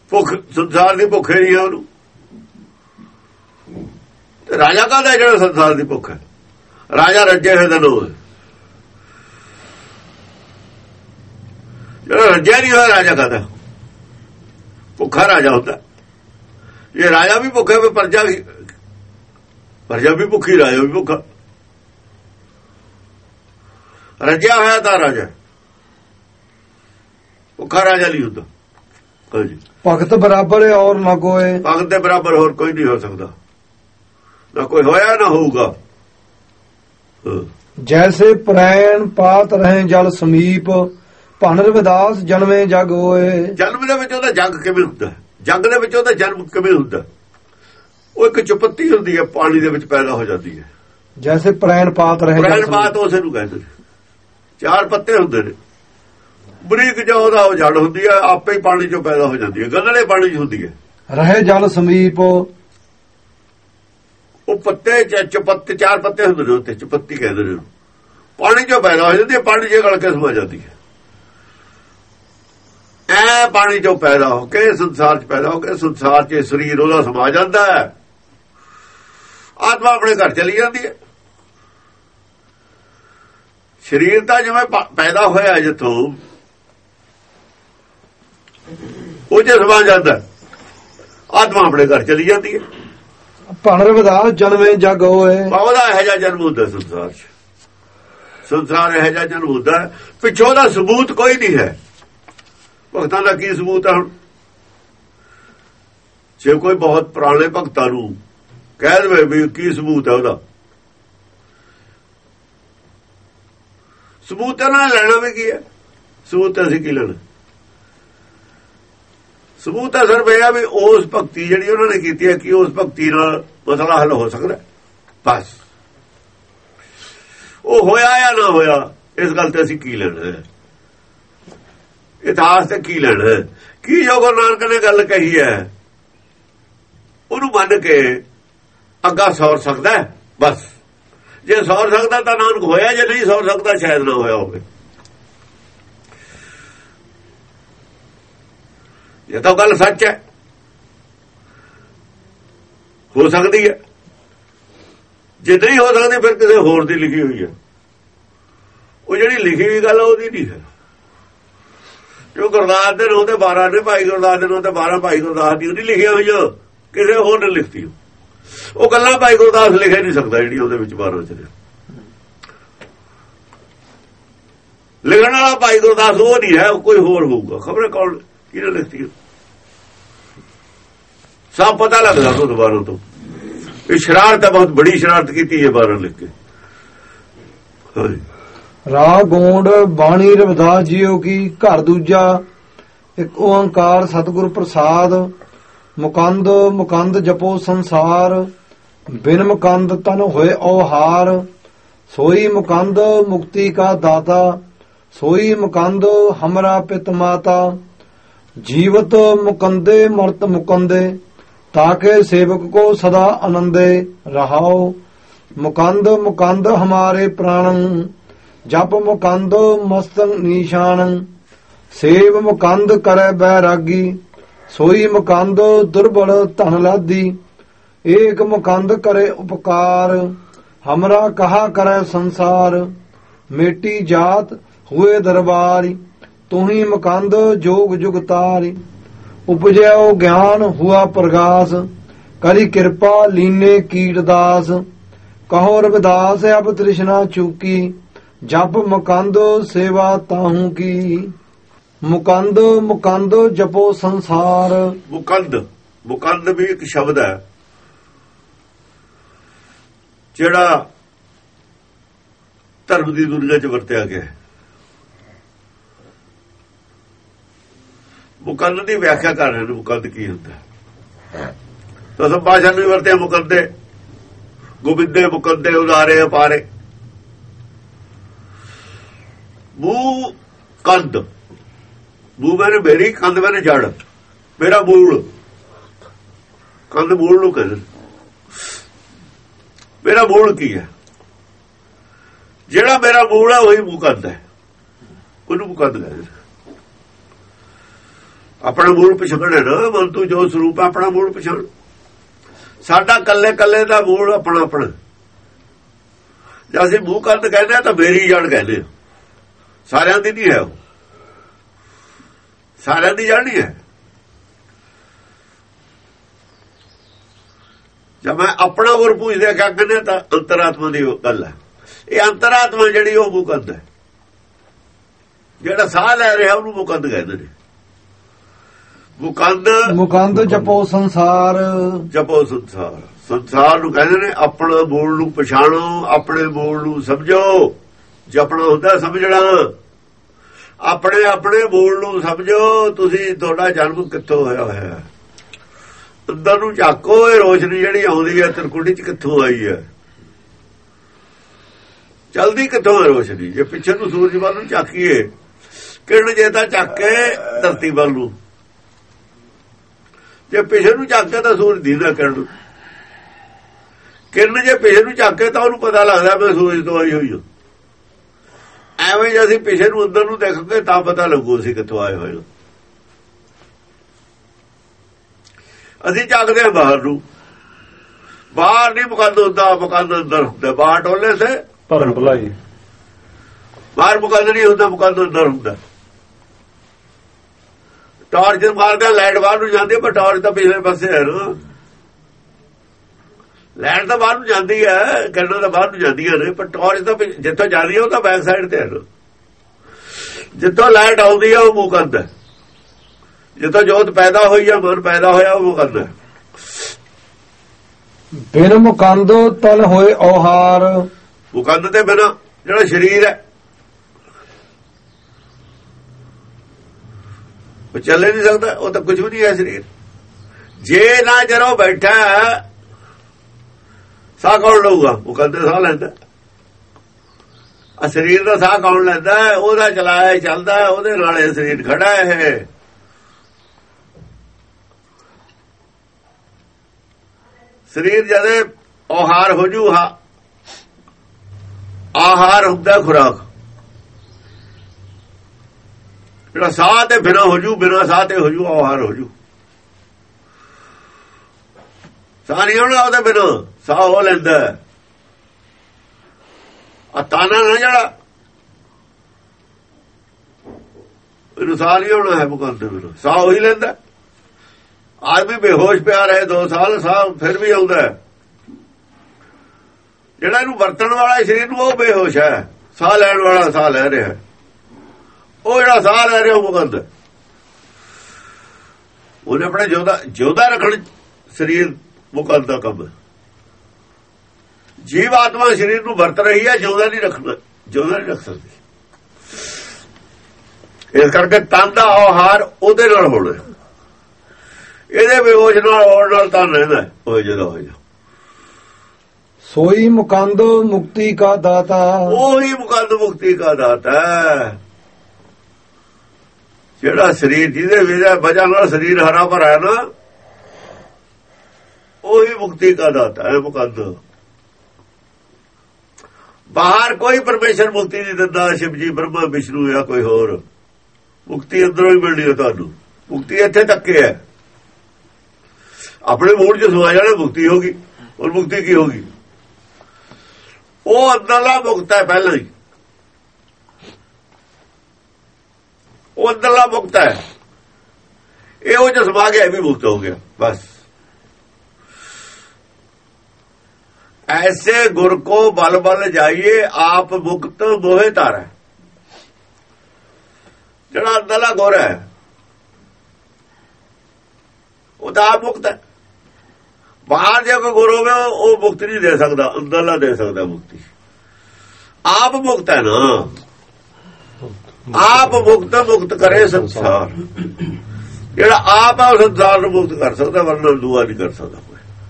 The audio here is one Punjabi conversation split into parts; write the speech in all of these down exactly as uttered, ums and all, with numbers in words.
ਭੁੱਖ ਸੰਸਾਰ ਦੀ ਭੁੱਖ ਨਹੀਂ ਹੈ ਉਹਨੂੰ। ਤੇ ਰਾਜਾ ਕਾਹਦਾ ਜਿਹੜਾ ਸੰਸਾਰ ਦੀ ਭੁੱਖ ਹੈ? ਰਾਜਾ ਰੱਜੇ ਹੋਏ ਦਾ ਨੋ, ਜਿਹੜਾ ਰੱਜਿਆ ਨਹੀਂ ਹੋਇਆ ਰਾਜਾ ਕਾਹਦਾ? ਭੁੱਖਾ ਰਾਜਾ ਹੁੰਦਾ। ਇਹ ਰਾਜਾ ਵੀ ਭੁੱਖਾ ਵੀ ਪ੍ਰਜਾ ਵੀ ਪ੍ਰਜਾ ਵੀ ਭੁੱਖੀ, ਰਾਜਾ ਵੀ ਭੁੱਖਾ। ਰੱਜਿਆ ਹੋਇਆ ਤਾਂ ਰਾਜਾ, ਭੁੱਖਾ ਰਾਜਾ ਨਹੀਂ ਹੁੰਦਾ। ਹਾਂਜੀ, ਭਗਤ ਬਰਾਬਰ ਹੈ ਔਰ ਨਾ ਕੋਏ। ਭਗਤ ਦੇ ਬਰਾਬਰ ਹੋਰ ਕੋਈ ਨਹੀਂ ਹੋ ਸਕਦਾ, ਨਾ ਕੋਈ ਹੋਇਆ ਨਾ ਹੋਊਗਾ। ਜੈਸੇ ਪ੍ਰੈਣ ਪਾਤ ਰਹੇ ਜਲ ਸਮੀਪ, ਭਨ ਰਵਿਦਾਸ ਜਨਮੇ ਜਗ ਹੋਏ। ਜਨਮ ਦੇ ਵਿੱਚ ਉਹਦਾ ਜਗ ਕਿਵੇਂ ਹੁੰਦਾ? ਜਗ ਦੇ ਵਿੱਚ ਉਹਦਾ ਜਨਮ ਕਿਵੇਂ ਹੁੰਦਾ? ਉਹ ਇੱਕ ਚੁਪੱਤੀ ਹੁੰਦੀ ਹੈ, ਪਾਣੀ ਦੇ ਵਿੱਚ ਪੈਦਾ ਹੋ ਜਾਂਦੀ ਹੈ। ਜੈਸੇ ਪ੍ਰੈਣ ਪਾਤ ਰਹੇ, ਪ੍ਰੈਣ ਪਾਤ ਉਸੇ ਨੂੰ ਕਹਿੰਦੇ ਨੇ। ਚਾਰ ਪੱਤੇ ਹੁੰਦੇ ਨੇ, ਬਰੀਕ ਜਿਹਾ ਉਹਦਾ ਉਹ ਜੜ ਹੁੰਦੀ ਹੈ, ਆਪੇ ਹੀ ਪਾਣੀ ਚੋਂ ਪੈਦਾ ਹੋ ਜਾਂਦੀ ਹੈ, ਗੰਧਲੇ ਪਾਣੀ ਚ ਹੁੰਦੀ ਹੈ। ਰਹੇ ਜਲ ਸਮੀਪ, ਉਹ ਪੱਤੇ ਚੁਪੱਤੇ ਚਾਰ ਪੱਤੇ ਹੁੰਦੇ ਨੇ, ਉੱਤੇ ਚੁਪੱਤੀ ਕਹਿੰਦੇ ਨੇ। ਪਾਣੀ ਚੋਂ ਪੈਦਾ ਹੋ ਜਾਂਦੀ ਹੈ, ਪਾਣੀ ਚ ਗਲ ਕੇ ਸਮਾ ਜਾਂਦੀ ਹੈ। ਐ ਪਾਣੀ ਚੋਂ ਪੈਦਾ ਹੋ ਕੇ ਸੰਸਾਰ ਚ ਪੈਦਾ ਹੋ ਕੇ ਸੰਸਾਰ ਚ ਸਰੀਰ ਉਹਦਾ ਸਮਾ ਜਾਂਦਾ ਹੈ। ਆਤਮਾ ਆਪਣੇ ਘਰ ਚਲੀ ਜਾਂਦੀ ਹੈ। ਸਰੀਰ ਤਾਂ ਜਿਵੇਂ ਪੈਦਾ ਹੋਇਆ ਜਿੱਥੋਂ ਉਹ ਜੇ ਸਮਾ ਜਾਂਦਾ, ਆਤਮਾ ਆਪਣੇ ਘਰ ਚਲੀ ਜਾਂਦੀ ਹੈ। ਭਨ ਰਵਿਦਾਸ ਜਨਮੇ ਜਗ ਹੋਏ। ਉਹਦਾ ਇਹੋ ਜਿਹਾ ਜਨਮ ਹੁੰਦਾ ਸੰਸਾਰ ਚ। ਸੰਸਾਰ ਇਹੋ ਜਿਹਾ ਜਨਮ ਹੁੰਦਾ, ਪਿੱਛੋਂ ਦਾ ਸਬੂਤ ਕੋਈ ਨਹੀਂ ਹੈ। ਭਗਤਾਂ ਦਾ ਕੀ ਸਬੂਤ ਹੈ? ਹੁਣ ਜੇ ਕੋਈ ਬਹੁਤ ਪੁਰਾਣੇ ਭਗਤਾਂ ਨੂੰ ਕਹਿ ਦੇਵੇ ਵੀ ਕੀ ਸਬੂਤ ਹੈ ਉਹਦਾ, ਸਬੂਤ ਇਹਨਾਂ ਨੇ ਲੈਣਾ ਵੀ ਕੀ ਹੈ? ਸਬੂਤ ਅਸੀਂ ਕੀ ਲੈਣਾ? ਸਬੂਤ ਹੈ ਸਿਰਫ ਇਹ ਆ ਵੀ ਉਸ ਭਗਤੀ ਜਿਹੜੀ ਉਹਨਾਂ ਨੇ ਕੀਤੀ ਹੈ, ਕਿ ਉਸ ਭਗਤੀ ਨਾਲ ਮਸਲਾ ਹੱਲ ਹੋ ਸਕਦਾ, ਬਸ। ਉਹ ਹੋਇਆ ਜਾਂ ਨਾ ਹੋਇਆ, ਇਸ ਗੱਲ ਤੇ ਅਸੀਂ ਕੀ ਲੈਣਾ? ਇਤਿਹਾਸ ਤੇ ਕੀ ਲੈਣਾ? ਕੀ ਜੋ ਗੁਰੂ ਨਾਨਕ ਨੇ ਗੱਲ ਕਹੀ ਹੈ ਉਹਨੂੰ ਮੰਨ ਕੇ ਅੱਗਾ ਸੌਰ ਸਕਦਾ, ਬਸ। ਜੇ ਸੌਰ ਸਕਦਾ ਤਾਂ ਨਾਨਕ ਹੋਇਆ, ਜੇ ਨਹੀਂ ਸੌਰ ਸਕਦਾ ਸ਼ਾਇਦ ਨਾ ਹੋਇਆ ਹੋਵੇ। ਇਹ ਤਾਂ ਗੱਲ ਸੱਚ ਹੈ, ਹੋ ਸਕਦੀ ਹੈ। ਜੇ ਨਹੀਂ ਹੋ ਸਕਦੀ ਫਿਰ ਕਿਸੇ ਹੋਰ ਦੀ ਲਿਖੀ ਹੋਈ ਹੈ। ਉਹ ਜਿਹੜੀ ਲਿਖੀ ਹੋਈ ਗੱਲ ਉਹਦੀ ਨਹੀਂ ਹੈ। ਜੋ ਗੁਰਦਾਸ ਦੇ ਨਾਂ ਤੇ ਬਾਰਾਂ ਨੇ, ਭਾਈ ਗੁਰਦਾਸ ਦੇ ਨਾਂ ਤੇ ਬਾਰਾਂ ਭਾਈ ਗੁਰਦਾਸ ਦੀ ਉਹਦੀ ਲਿਖੀਆਂ ਹੋਈਆਂ, ਕਿਸੇ ਹੋਰ ਨੇ ਲਿਖਤੀ। ਉਹ ਗੱਲਾਂ ਭਾਈ ਗੁਰਦਾਸ ਲਿਖੇ ਨਹੀਂ ਸਕਦਾ ਜਿਹੜੀ ਉਹਦੇ ਵਿੱਚ ਬਾਰਾਂ ਚ ਨੇ। ਲਿਖਣ ਵਾਲਾ ਭਾਈ ਗੁਰਦਾਸ ਉਹ ਨਹੀਂ ਹੈ, ਕੋਈ ਹੋਰ ਹੋਊਗਾ। ਖਬਰ ਕੌਣ ਕਿਹਨੇ ਲਿਖਤੀ? ਸਭ ਪਤਾ ਲੱਗਦਾ ਤੋਂ ਦੁਬਾਰਾ ਤੋਂ। ਇਹ ਸ਼ਰਾਰਤ ਹੈ, ਬਹੁਤ ਬੜੀ ਸ਼ਰਾਰਤ ਕੀਤੀ ਹੈ ਬਾਰਾਂ ਲਿਖ ਕੇ। ਹਾਂਜੀ, ਰਾਗ ਗੋਂਡ ਬਾਣੀ ਰਵਿਦਾਸ ਜੀਓ ਕੀ। ਘਰ ਦੂਜਾ ਇੱਕ ਓੰਕਾਰ ਸਤਿਗੁਰ ਪ੍ਰਸਾਦ। ਮੁਕੰਦ ਮੁਕੰਦ ਜਪੋ ਸੰਸਾਰ, ਬਿਨ ਮੁਕੰਦ ਤਨ ਹੋਏ ਔਹਾਰ। ਸੋਈ ਮੁਕੰਦ ਮੁਕਤੀ ਕਾ ਦਾਤਾ, ਸੋਈ ਮੁਕੰਦ ਹਮਰਾ ਪਿਤ ਮਾਤਾ। ਜੀਵਤ ਮੁਕੰਦੇ ਮਰਤ ਮੁਕੰਦੇ, ताके सेवक को सदा आनंदे रहाओ। मुकंद मुकंद हमारे प्राणं, जप मुकंद मस्तक निशानं। सेव मुकंद करे बैरागी, सोई मुकंद दुर्बल धन लादी। एक मुकंद करे उपकार, हमरा कहा करे संसार। मेटी जात हुए दरबारी, तुही मुकंद जोग जुगतारी। उपजयो ज्ञान हुआ प्रकाश, करी कृपा लीने कीटदास। कहो रविदास अब तृष्णा चूकी, जप मुकंद सेवा ताहू की। मुकंद मुकंद जपो संसार। मुकंद मुकंद भी एक शब्द है ਜਿਹੜਾ ਧਰਮ ਦੀ ਦੁਨੀਆ 'ਚ ਵਰਤਿਆ ਗਿਆ ਹੈ। ਮੁਕੰਦ ਦੀ ਵਿਆਖਿਆ ਕਰ ਰਹੇ ਨੇ, ਮੁਕੰਦ ਕੀ ਹੁੰਦਾ। ਤਾਂ ਸਭ ਭਾਸ਼ਾ ਨੂੰ ਵਰਤਿਆ ਮੁਕੰਦੇ, ਗੋਬਿੰਦੇ ਮੁਕੰਦੇ ਉਦਾਰੇ ਅਪਾਰੇ। ਮੂੰਹ ਕੰਦ, ਮੂੰਹ ਮੇਰੇ ਮੇਰੀ, ਕੰਦ ਮੇਰੇ ਜੜ, ਮੇਰਾ ਮੂਲ। ਕੰਦ ਮੂਲ ਨੂੰ ਕਹਿੰਦੇ। ਮੇਰਾ ਮੂਲ ਕੀ ਹੈ? ਜਿਹੜਾ ਮੇਰਾ ਮੂਲ ਹੈ ਉਹੀ ਮੁਕੰਦ ਹੈ, ਉਹਨੂੰ ਮੁਕੰਦ ਕਹਿੰਦੇ। ਆਪਣਾ ਮੂਲ ਪਛਾਣੇ ਨਾ, ਮਨ ਤੂੰ ਜੋ ਸਰੂਪ ਆਪਣਾ ਮੂਲ ਪਛਾਣ। ਸਾਡਾ ਕੱਲੇ ਕੱਲੇ ਦਾ ਮੂਲ ਆਪਣਾ ਆਪਣਾ। ਜੇ ਅਸੀਂ ਮੂੰਹ ਕੰਧ ਕਹਿੰਦੇ ਆ ਤਾਂ ਮੇਰੀ ਜੜ ਕਹਿੰਦੇ ਆ, ਸਾਰਿਆਂ ਦੀ ਨਹੀਂ ਹੈ, ਉਹ ਸਾਰਿਆਂ ਦੀ ਜੜ ਨਹੀਂ ਹੈ। ਜਦ ਮੈਂ ਆਪਣਾ ਗੁਰ ਪੁੱਛਦੇ ਕਿਆ ਕਹਿੰਦੇ ਤਾਂ ਅੰਤਰਾਤਮਾ ਦੀ ਗੱਲ ਹੈ। ਇਹ ਅੰਤਰਾਤਮਾ ਜਿਹੜੀ ਉਹ ਮੁਕੰਦ ਹੈ, ਜਿਹੜਾ ਸਾਹ ਲੈ ਰਿਹਾ ਉਹਨੂੰ ਮੁਕੰਦ ਕਹਿੰਦੇ ਨੇ। ਮੁਕੰਦ ਮੁਕੰਦ ਜਪੋ ਸੰਸਾਰ, ਜਪੋ ਸੰਸਾਰ। ਸੰਸਾਰ ਨੂੰ ਕਹਿੰਦੇ ਨੇ ਆਪਣਾ ਮੂਲ ਨੂੰ ਪਛਾਣੋ, ਆਪਣੇ ਮੂਲ ਨੂੰ ਸਮਝੋ। ਜਪਣਾ ਹੁੰਦਾ ਸਮਝਣਾ, ਆਪਣੇ ਆਪਣੇ ਮੂਲ ਨੂੰ ਸਮਝੋ। ਤੁਸੀਂ ਤੁਹਾਡਾ ਜਨਮ ਕਿੱਥੋਂ ਹੋਇਆ ਹੋਇਆ, ਅੰਦਰ ਨੂੰ ਝਾਕੋ। ਇਹ ਰੋਸ਼ਨੀ ਜਿਹੜੀ ਆਉਂਦੀ ਹੈ ਤਿਰਕੁਟੀ ਚ ਕਿੱਥੋਂ ਆਈ ਹੈ, ਚਲਦੀ ਕਿੱਥੋਂ ਹੈ ਰੋਸ਼ਨੀ? ਜੇ ਪਿੱਛੇ ਨੂੰ ਸੂਰਜ ਵੱਲ ਨੂੰ ਝਾਕੀਏ, ਕਿਰਨ ਜੇ ਤਾਂ ਝਾਕ ਕੇ ਧਰਤੀ ਵੱਲ ਨੂੰ, ਜੇ ਪਿੱਛੇ ਨੂੰ ਝਾਕੇ ਤਾਂ ਸੂਰਜ ਦੀਦਾ ਕਿਰਨ। ਕਿਰਨ ਜੇ ਪਿੱਛੇ ਨੂੰ ਝਾਕੇ ਤਾਂ ਉਹਨੂੰ ਪਤਾ ਲੱਗਦਾ ਮੈਂ ਸੂਰਜ ਤੋਂ ਆਈ ਹੋਈ ਹਾਂ। ਐਵੇਂ ਜੇ ਅਸੀਂ ਪਿੱਛੇ ਨੂੰ ਅੰਦਰ ਨੂੰ ਦੇਖਾਂਗੇ ਤਾਂ ਪਤਾ ਲੱਗੂ ਅਸੀਂ ਕਿੱਥੋਂ ਆਏ ਹੋਏ ਹਾਂ। ਅਸੀਂ ਝਾਕਦੇ ਹਾਂ ਬਾਹਰ ਨੂੰ, ਬਾਹਰ ਨਹੀਂ ਮੁਕੰਦ ਹੁੰਦਾ, ਮੁਕੰਦ ਅੰਦਰ ਹੁੰਦਾ। ਬਾਹਰ ਟੋਲੇ ਸੇ ਭਰਮ ਭੁਲਾਈ, ਬਾਹਰ ਮੁਕੰਦ ਨਹੀਂ ਹੁੰਦਾ, ਮੁਕੰਦ ਅੰਦਰ ਹੁੰਦਾ। ਟਾਰਚ ਮਾਰਦਾ, ਲਾਈਟ ਬਾਹਰ ਨੂੰ ਜਾਂਦੀ, ਪਰ ਟਾਰਚ ਤਾਂ ਪਿਛਲੇ ਪਾਸੇ ਹੈ ਨਾ। ਲਾਈਟ ਤਾਂ ਬਾਹਰ ਨੂੰ ਜਾਂਦੀ ਹੈ, ਕਿਰਨਾਂ ਤਾਂ ਬਾਹਰ ਨੂੰ ਜਾਂਦੀਆਂ ਨੇ, ਪਰ ਟਾਰਚ ਤਾਂ ਜਿੱਥੋਂ ਜਾਂਦੀ ਹੈ ਉਹ ਤਾਂ ਬੈਕ ਸਾਈਡ ਤੇ ਹੈ ਨਾ। ਜਿੱਥੋਂ ਲਾਈਟ ਆਉਂਦੀ ਹੈ ਉਹ ਮੁਕੰਦ ਹੈ, ਜਿੱਥੋਂ ਜੋਤ ਪੈਦਾ ਹੋਈ ਹੈ, ਮਨ ਪੈਦਾ ਹੋਇਆ, ਉਹ ਮੁਕੰਦ ਹੈ। ਬਿਨ ਮੁਕੰਦ ਤਨ ਹੋਏ ਔਹਾਰ, ਮੁਕੰਦ ਤੇ ਬਿਨਾਂ ਜਿਹੜਾ ਸਰੀਰ ਹੈ ਉਹ ਚੱਲੇ ਨਹੀਂ ਸਕਦਾ, ਉਹ ਤਾਂ ਕੁਝ ਵੀ ਨਹੀਂ ਹੈ ਸਰੀਰ। ਜੇ ਨਾ ਜਦੋਂ ਬੈਠਾ ਸਾਹ ਕੌਣ ਲਊਗਾ? ਮੁਕੰਦ ਸਾਹ ਲੈਂਦਾ। ਆ ਸਰੀਰ ਦਾ ਸਾਹ ਕੌਣ ਲੈਂਦਾ? ਉਹਦਾ ਚਲਾਇਆ ਚੱਲਦਾ, ਉਹਦੇ ਨਾਲ ਇਹ ਸਰੀਰ ਖੜਾ ਹੈ। ਸਰੀਰ ਜਦੇ ਆਹਾਰ ਹੋ ਜੂ, ਆਹਾਰ ਹੁੰਦਾ ਖੁਰਾਕ, ਜਿਹੜਾ ਸਾਹ ਤੇ ਬਿਨਾਂ ਹੋ ਜੂ, ਬਿਨਾਂ ਸਾਹ ਤੇ ਹੋ ਜੂ ਆਹਾਰ ਹੋ ਜੂ। ਸਾਹ ਨਹੀਂ ਹੋਣਾ ਉਹਦੇ ਬਿਨਾਂ, ਸਾਹ ਹੋ ਲੈਂਦਾ। ਆ ਤਾਨਾ ਨਾ ਜਿਹੜਾ ਇਹਨੂੰ ਸਾਹ ਨਹੀਂ ਹੋਣਾ ਹੈ, ਮੁਕੰਦ ਬਿਨਾਂ ਸਾਹ ਹੋ ਹੀ ਲੈਂਦਾ। ਆਦਮੀ ਬੇਹੋਸ਼ ਪਿਆ ਰਹੇ ਦੋ ਸਾਲ, ਸਾਹ ਫਿਰ ਵੀ ਆਉਂਦਾ। ਜਿਹੜਾ ਇਹਨੂੰ ਵਰਤਣ ਵਾਲਾ ਸਰੀਰ ਨੂੰ ਉਹ ਬੇਹੋਸ਼ ਹੈ, ਸਾਹ ਲੈਣ ਵਾਲਾ ਸਾਹ ਲੈ ਰਿਹਾ। ਉਹ ਜਿਹੜਾ ਸਾਹ ਲੈ ਰਿਹਾ ਉਹ ਮੁਕੰਦ। ਉਹਨੇ ਆਪਣੇ ਜਿਉਂਦਾ ਜਿਉਂਦਾ ਰੱਖਣ ਸਰੀਰ ਮੁਕੰਦ ਦਾ ਕੰਮ। ਜੀਵ ਆਤਮਾ ਸਰੀਰ ਨੂੰ ਵਰਤ ਰਹੀ ਹੈ, ਜਿਉਂਦਾ ਨਹੀਂ ਰੱਖਣਾ, ਜਿਉਂਦਾ ਨਹੀਂ ਰੱਖ ਸਕਦੀ। ਇਸ ਕਰਕੇ ਤਨ ਦਾ ਆਹਾਰ ਉਹਦੇ ਨਾਲ ਹੋਣਾ, ਇਹਦੇ ਬੇਹੋਸ਼ ਨਾਲ ਹੋਣ ਨਾਲ ਤਾਂ ਰਹਿੰਦਾ ਉਹ ਜਿਹਦਾ ਹੋ ਜਾ। ਸੋਈ ਮੁਕੰਦ ਮੁਕਤੀ ਕਾ ਦਾਤਾ, ਉਹੀ ਮੁਕੰਦ ਮੁਕਤੀ ਕਾ ਦਾਤਾ ਹੈ। ਜਿਹੜਾ ਸਰੀਰ ਜਿਹਦੇ ਵਜ੍ਹਾ ਨਾਲ ਸਰੀਰ ਹਰਾ ਭਰਾ ਹੈ ਨਾ, ਉਹੀ ਮੁਕਤੀ ਕਾ ਦਾਤਾ ਹੈ ਮੁਕੰਦ। ਬਾਹਰ ਕੋਈ ਪਰਮੇਸ਼ਰ ਮੁਕਤੀ ਨਹੀਂ ਦਿੰਦਾ, ਸ਼ਿਵ ਜੀ, ਬ੍ਰਹਮਾ, ਵਿਸ਼ਨੂੰ ਜਾਂ ਕੋਈ ਹੋਰ। ਮੁਕਤੀ ਅੰਦਰੋਂ ਹੀ ਮਿਲਣੀ ਹੈ ਤੁਹਾਨੂੰ। ਮੁਕਤੀ ਇੱਥੇ ਤੱਕ ਹੈ, ਆਪਣੇ ਮੂਡ ਚ ਸਮਾ ਜਾਣਾ ਮੁਕਤੀ ਹੋਗੀ। ਔਰ ਮੁਕਤੀ ਕੀ ਹੋਗੀ? ਉਹ ਅੰਦਰਲਾ ਮੁਕਤ ਹੈ ਪਹਿਲਾਂ ਹੀ, ਉਹ ਅੰਦਰਲਾ ਮੁਕਤ ਹੈ। ਇਹ ਉਹ ਜੋ ਸਮਾ ਗਿਆ ਵੀ ਮੁਕਤ ਹੋ ਗਿਆ ਬਸ। ऐसे गुर को बल बल जाइए आप मुक्त मोहे तारा। ਜਿਹੜਾ ਅੰਦਰਲਾ ਗੁਰ ਹੈ ਉਹ ਤਾਂ ਆਪ ਮੁਕਤ ਹੈ। ਬਾਹਰ ਜੇ ਕੋਈ ਗੁਰ ਹੋਵੇ ਉਹ ਮੁਕਤੀ ਨਹੀਂ ਦੇ ਸਕਦਾ, ਅੰਦਰਲਾ ਦੇ ਸਕਦਾ ਮੁਕਤੀ। ਆਪ ਮੁਕਤ ਹੈ ਨਾ, ਆਪ ਮੁਕਤ ਮੁਕਤ ਕਰੇ ਸੰਸਾਰ। ਜਿਹੜਾ ਆਪ ਹੈ ਉਹ ਸੰਸਾਰ ਨੂੰ ਮੁਕਤ ਕਰ ਸਕਦਾ, ਵਰਨਾ ਦੂਆ ਨਹੀਂ ਕਰ ਸਕਦਾ।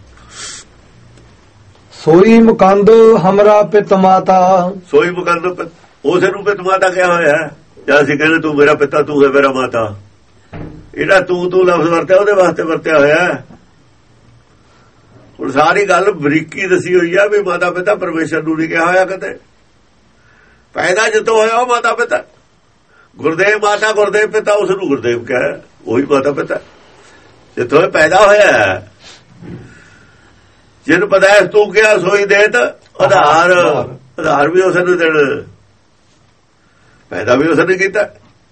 ਸੋਈ ਮੁਕੰਦ ਹਮਰਾ ਪਿਤ ਮਾਤਾ, ਸੋਈ ਮੁਕੰਦ ਉਸੇ ਨੂੰ ਪਿਤ ਮਾਤਾ ਕਿਹਾ ਹੋਇਆ ਹੈ। ਜਾਂ ਅਸੀਂ ਕਹਿੰਦੇ ਤੂੰ ਮੇਰਾ ਪਿਤਾ, ਤੂੰ ਹੈ ਮੇਰਾ ਮਾਤਾ। ਇਹਦਾ ਤੂੰ ਤੂੰ ਲਫ਼ਜ਼ ਵਰਤਿਆ ਉਹਦੇ ਵਾਸਤੇ ਵਰਤਿਆ ਹੋਇਆ। ਹੁਣ ਸਾਰੀ ਗੱਲ ਬਰੀਕੀ ਦੱਸੀ ਹੋਈ ਆ ਵੀ ਮਾਤਾ ਪਿਤਾ ਪਰਮੇਸ਼ਰ ਨੂੰ ਨਹੀਂ ਕਿਹਾ ਹੋਇਆ ਕਦੇ। ਪੈਦਾ ਜਿੱਥੋਂ ਹੋਇਆ ਉਹ ਮਾਤਾ ਪਿਤਾ। ਗੁਰਦੇਵ ਮਾਤਾ, ਗੁਰਦੇਵ ਪਿਤਾ, ਉਸ ਨੂੰ ਗੁਰਦੇਵ ਕਿਹਾ। ਉਹੀ ਮਾਤਾ ਪਿਤਾ ਜਿੱਥੋਂ ਇਹ ਪੈਦਾ ਹੋਇਆ। ਜਿਹਨੂੰ ਪਤਾ ਹੈ ਤੂੰ ਕਿਹਾ ਸੋਈ ਦੇਤ ਆਧਾਰ, ਆਧਾਰ ਵੀ ਉਸਨੇ ਦੇਣਾ, ਪੈਦਾ ਵੀ ਉਸਨੇ ਕੀਤਾ।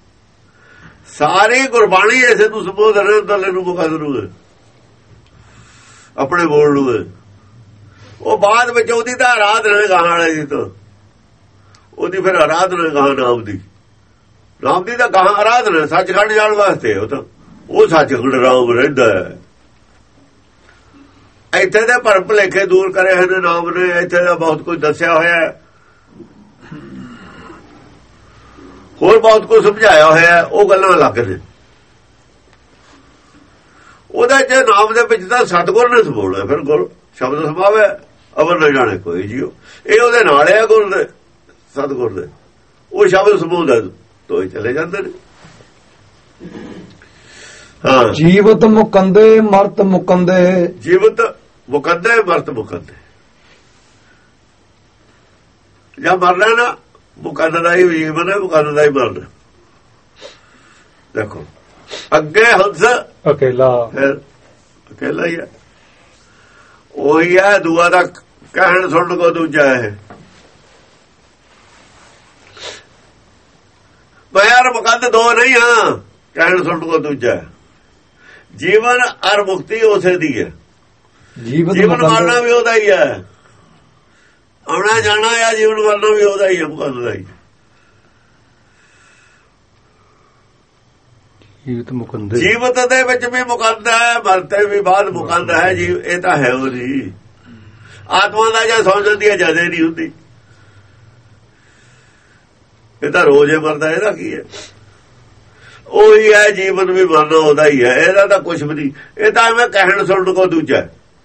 ਸਾਰੀ ਗੁਰਬਾਣੀ ਐਸੇ ਨੂੰ ਸੰਬੋਧ ਰਹੇ ਦਲੇ ਨੂੰ ਮੁਕਦ ਨੂੰ ਆਪਣੇ ਬੋਲ ਨੂੰ। ਉਹ ਬਾਅਦ ਵਿੱਚ ਉਹਦੀ ਤਾਂ ਆਰਾਧਨਾ ਗਾਹਾਂ ਵਾਲੇ ਦੀ ਤੋਂ ਉਹਦੀ ਫਿਰ ਆਰਾਧਨਾ ਗਾਹਾਂ ਨਾਮ ਦੀ, ਨਾਮ ਦੀ ਤਾਂ ਗਾਹਾਂ ਆਰਾਧਨਾ ਸੱਚਖੰਡ ਜਾਣ ਵਾਸਤੇ। ਉਹ ਤਾਂ ਉਹ ਸੱਚਖੰਡ ਰਾਮ ਰਹਿੰਦਾ ਹੈ। ਇੱਥੇ ਦੇ ਭਰਮ ਭੁਲੇਖੇ ਦੂਰ ਕਰੇ ਹਨ ਨਾਮ ਨੇ। ਇੱਥੇ ਦਾ ਬਹੁਤ ਕੁਝ ਦੱਸਿਆ ਹੋਇਆ, ਹੋਰ ਬਹੁਤ ਕੁਝ ਸਮਝਾਇਆ ਹੋਇਆ। ਉਹ ਗੱਲਾਂ ਅਲੱਗ ਨੇ। ਉਹਦਾ ਜੇ ਨਾਮ ਦੇ ਵਿੱਚ ਤਾਂ ਸਤਿਗੁਰ ਨੇ ਸਮਾਉਣਾ, ਫਿਰ ਗੁਰ ਸ਼ਬਦ ਸਮਾਵੇ ਅਵਰ ਨਾ ਜਾਣੇ ਕੋਈ ਜੀਓ। ਇਹ ਉਹਦੇ ਨਾਲ ਆ ਗੁਰ ਦੇ, ਸਤਿਗੁਰ ਦੇ। ਉਹ ਸ਼ਬਦ ਸਮਾਉਂਦਾ ਤੋਂ ਹੀ ਚਲੇ ਜਾਂਦੇ ਨੇ। ਹਾਂ, ਜੀਵਤ ਮੁਕੰਦੇ ਮਰਤ ਮੁਕੰਦੇ, ਜੀਵਤ ਮੁਕੰਦੇ ਮਰਤ ਮੁਕੰਦੇ। ਜਾਂ ਮਰਨਾ ਨਾ ਮੁਕੰਦ ਦਾ ਹੀ ਜੀਵਨ ਹੈ, ਮੁਕੰਦ ਦਾ ਹੀ ਮਰਨਾ। ਦੇਖੋ ਅੱਗੇ ਹੰਸ ਅਕੇਲਾ, ਫਿਰ ਅਕੇਲਾ ਹੀ ਹੈ। ਉਹੀ ਹੈ ਦੂਆ ਦਾ ਕਹਿਣ ਸੁਣ ਕੋ ਦੂਜਾ ਹੈ। ਮੈਂ ਯਾਰ ਮੁਕੰਦ ਦੋ ਨਹੀਂ ਹਾਂ, ਕਹਿਣ ਸੁਣ ਕੋ ਦੂਜਾ। ਜੀਵਨ ਅਰ ਮੁਕਤੀ ਉਸੇ ਦੀ ਹੈ। ਜੀਵਨ ਮਰਨਾ ਵੀ ਉਹਦਾ ਹੀ ਹੈ, ਆਉਣਾ ਜਾਣਾ ਆ ਜੀਵਨ ਮਰਨਾ ਵੀ ਉਹਦਾ ਹੀ ਹੈ, ਮੁਕੰਦ ਦਾ ਹੀ। ਜੀਵਤ ਦੇ ਵਿੱਚ ਵੀ ਮੁਕੰਦ ਹੈ, ਮਰਤੇ ਵੀ ਬਾਅਦ ਮੁਕੰਦ ਹੈ ਜੀ। ਇਹ ਤਾਂ ਹੈ ਉਹਦੀ ਆਤਮਾ ਦਾ ਜਾਂ ਸੌਂ ਜਾਂਦੀ ਹੈ ਜਦੇ ਨਹੀਂ ਹੁੰਦੀ। ਇਹ ਤਾਂ ਰੋਜ਼ ਹੀ ਮਰਦਾ। ਇਹਦਾ ਕੀ ਹੈ? ਉਹੀ ਹੈ ਜੀਵਨ ਵੀ ਮਰਨਾ ਉਹਦਾ ਹੀ ਹੈ। ਇਹਦਾ ਤਾਂ ਕੁਛ ਵੀ ਨਹੀਂ। ਇਹ ਤਾਂ ਐਵੇਂ ਕਹਿਣ ਸੁਣਨ ਕੋ ਦੂਜਾ।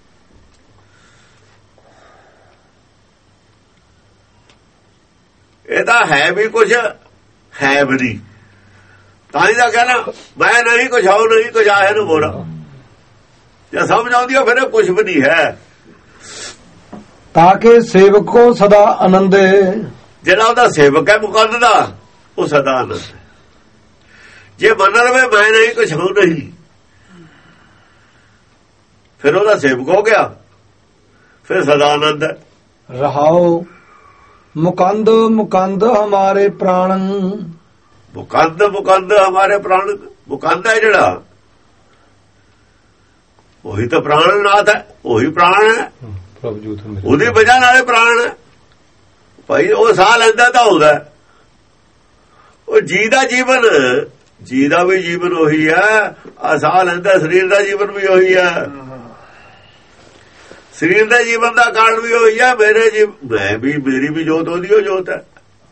ਇਹ ਤਾਂ ਹੈ ਵੀ ਕੁਛ, ਹੈ ਵੀ ਨਹੀਂ। ਤਾਂ ਹੀ ਤਾਂ ਕਹਿਣਾ ਮੈਂ ਨਹੀਂ ਕੁਛ ਆਉ ਨਹੀਂ ਕੁਛ ਆਏ ਨੂੰ ਬੋਲਾ। ਜੇ ਸਮਝ ਆਉਂਦੀ ਹੋ ਫਿਰ ਕੁਛ ਵੀ ਨਹੀਂ ਹੈ। ਤਾਂ ਕਿ ਸੇਵਕ ਕੋ ਸਦਾ ਆਨੰਦ। ਜਿਹੜਾ ਉਹਦਾ ਸੇਵਕ ਹੈ ਮੁਕੰਦ ਦਾ, ਉਹ ਸਦਾ ਆਨੰਦ ਹੈ। ਜੇ ਮੰਨ ਲਵੇ ਮੈਂ ਨਹੀਂ ਕੁਛ ਹੋ ਨਹੀਂ, ਫਿਰ ਉਹਦਾ ਸੇਵਕ ਹੋ ਗਿਆ, ਫਿਰ ਸਦਾ ਆਨੰਦ ਹੈ। ਰਹਾਓ ਮੁਕੰਦ ਮੁਕੰਦ ਹਮਾਰੇ ਪ੍ਰਾਣ, ਮੁਕੰਦ ਮੁਕੰਦ ਹਮਾਰੇ ਪ੍ਰਾਣ। ਮੁਕੰਦ ਹੈ ਜਿਹੜਾ, ਉਹੀ ਤਾਂ ਪ੍ਰਾਣ ਨਾਥ ਹੈ, ਉਹੀ ਪ੍ਰਾਣ ਹੈ। ਉਹਦੀ ਵਜ੍ਹਾ ਨਾਲੇ ਪ੍ਰਾਣ ਹੈ ਭਾਈ। ਉਹ ਸਾਹ ਲੈਂਦਾ ਤਾਂ ਹੁੰਦਾ। ਉਹ ਜੀ ਦਾ ਜੀਵਨ, ਜੀ ਦਾ ਵੀ ਜੀਵਨ ਉਹੀ ਹੈ। ਆ ਸਾਹ ਲੈਂਦਾ ਸਰੀਰ ਦਾ ਜੀਵਨ ਵੀ ਉਹੀ ਹੈ। ਸਰੀਰ ਦੇ ਜੀਵਨ ਦਾ ਕਾਰਨ ਵੀ ਉਹੀ ਹੈ। ਮੇਰੇ ਜੀ ਮੈਂ ਵੀ, ਮੇਰੀ ਵੀ ਜੋਤ ਉਹਦੀ ਉਹ ਜੋਤ ਹੈ।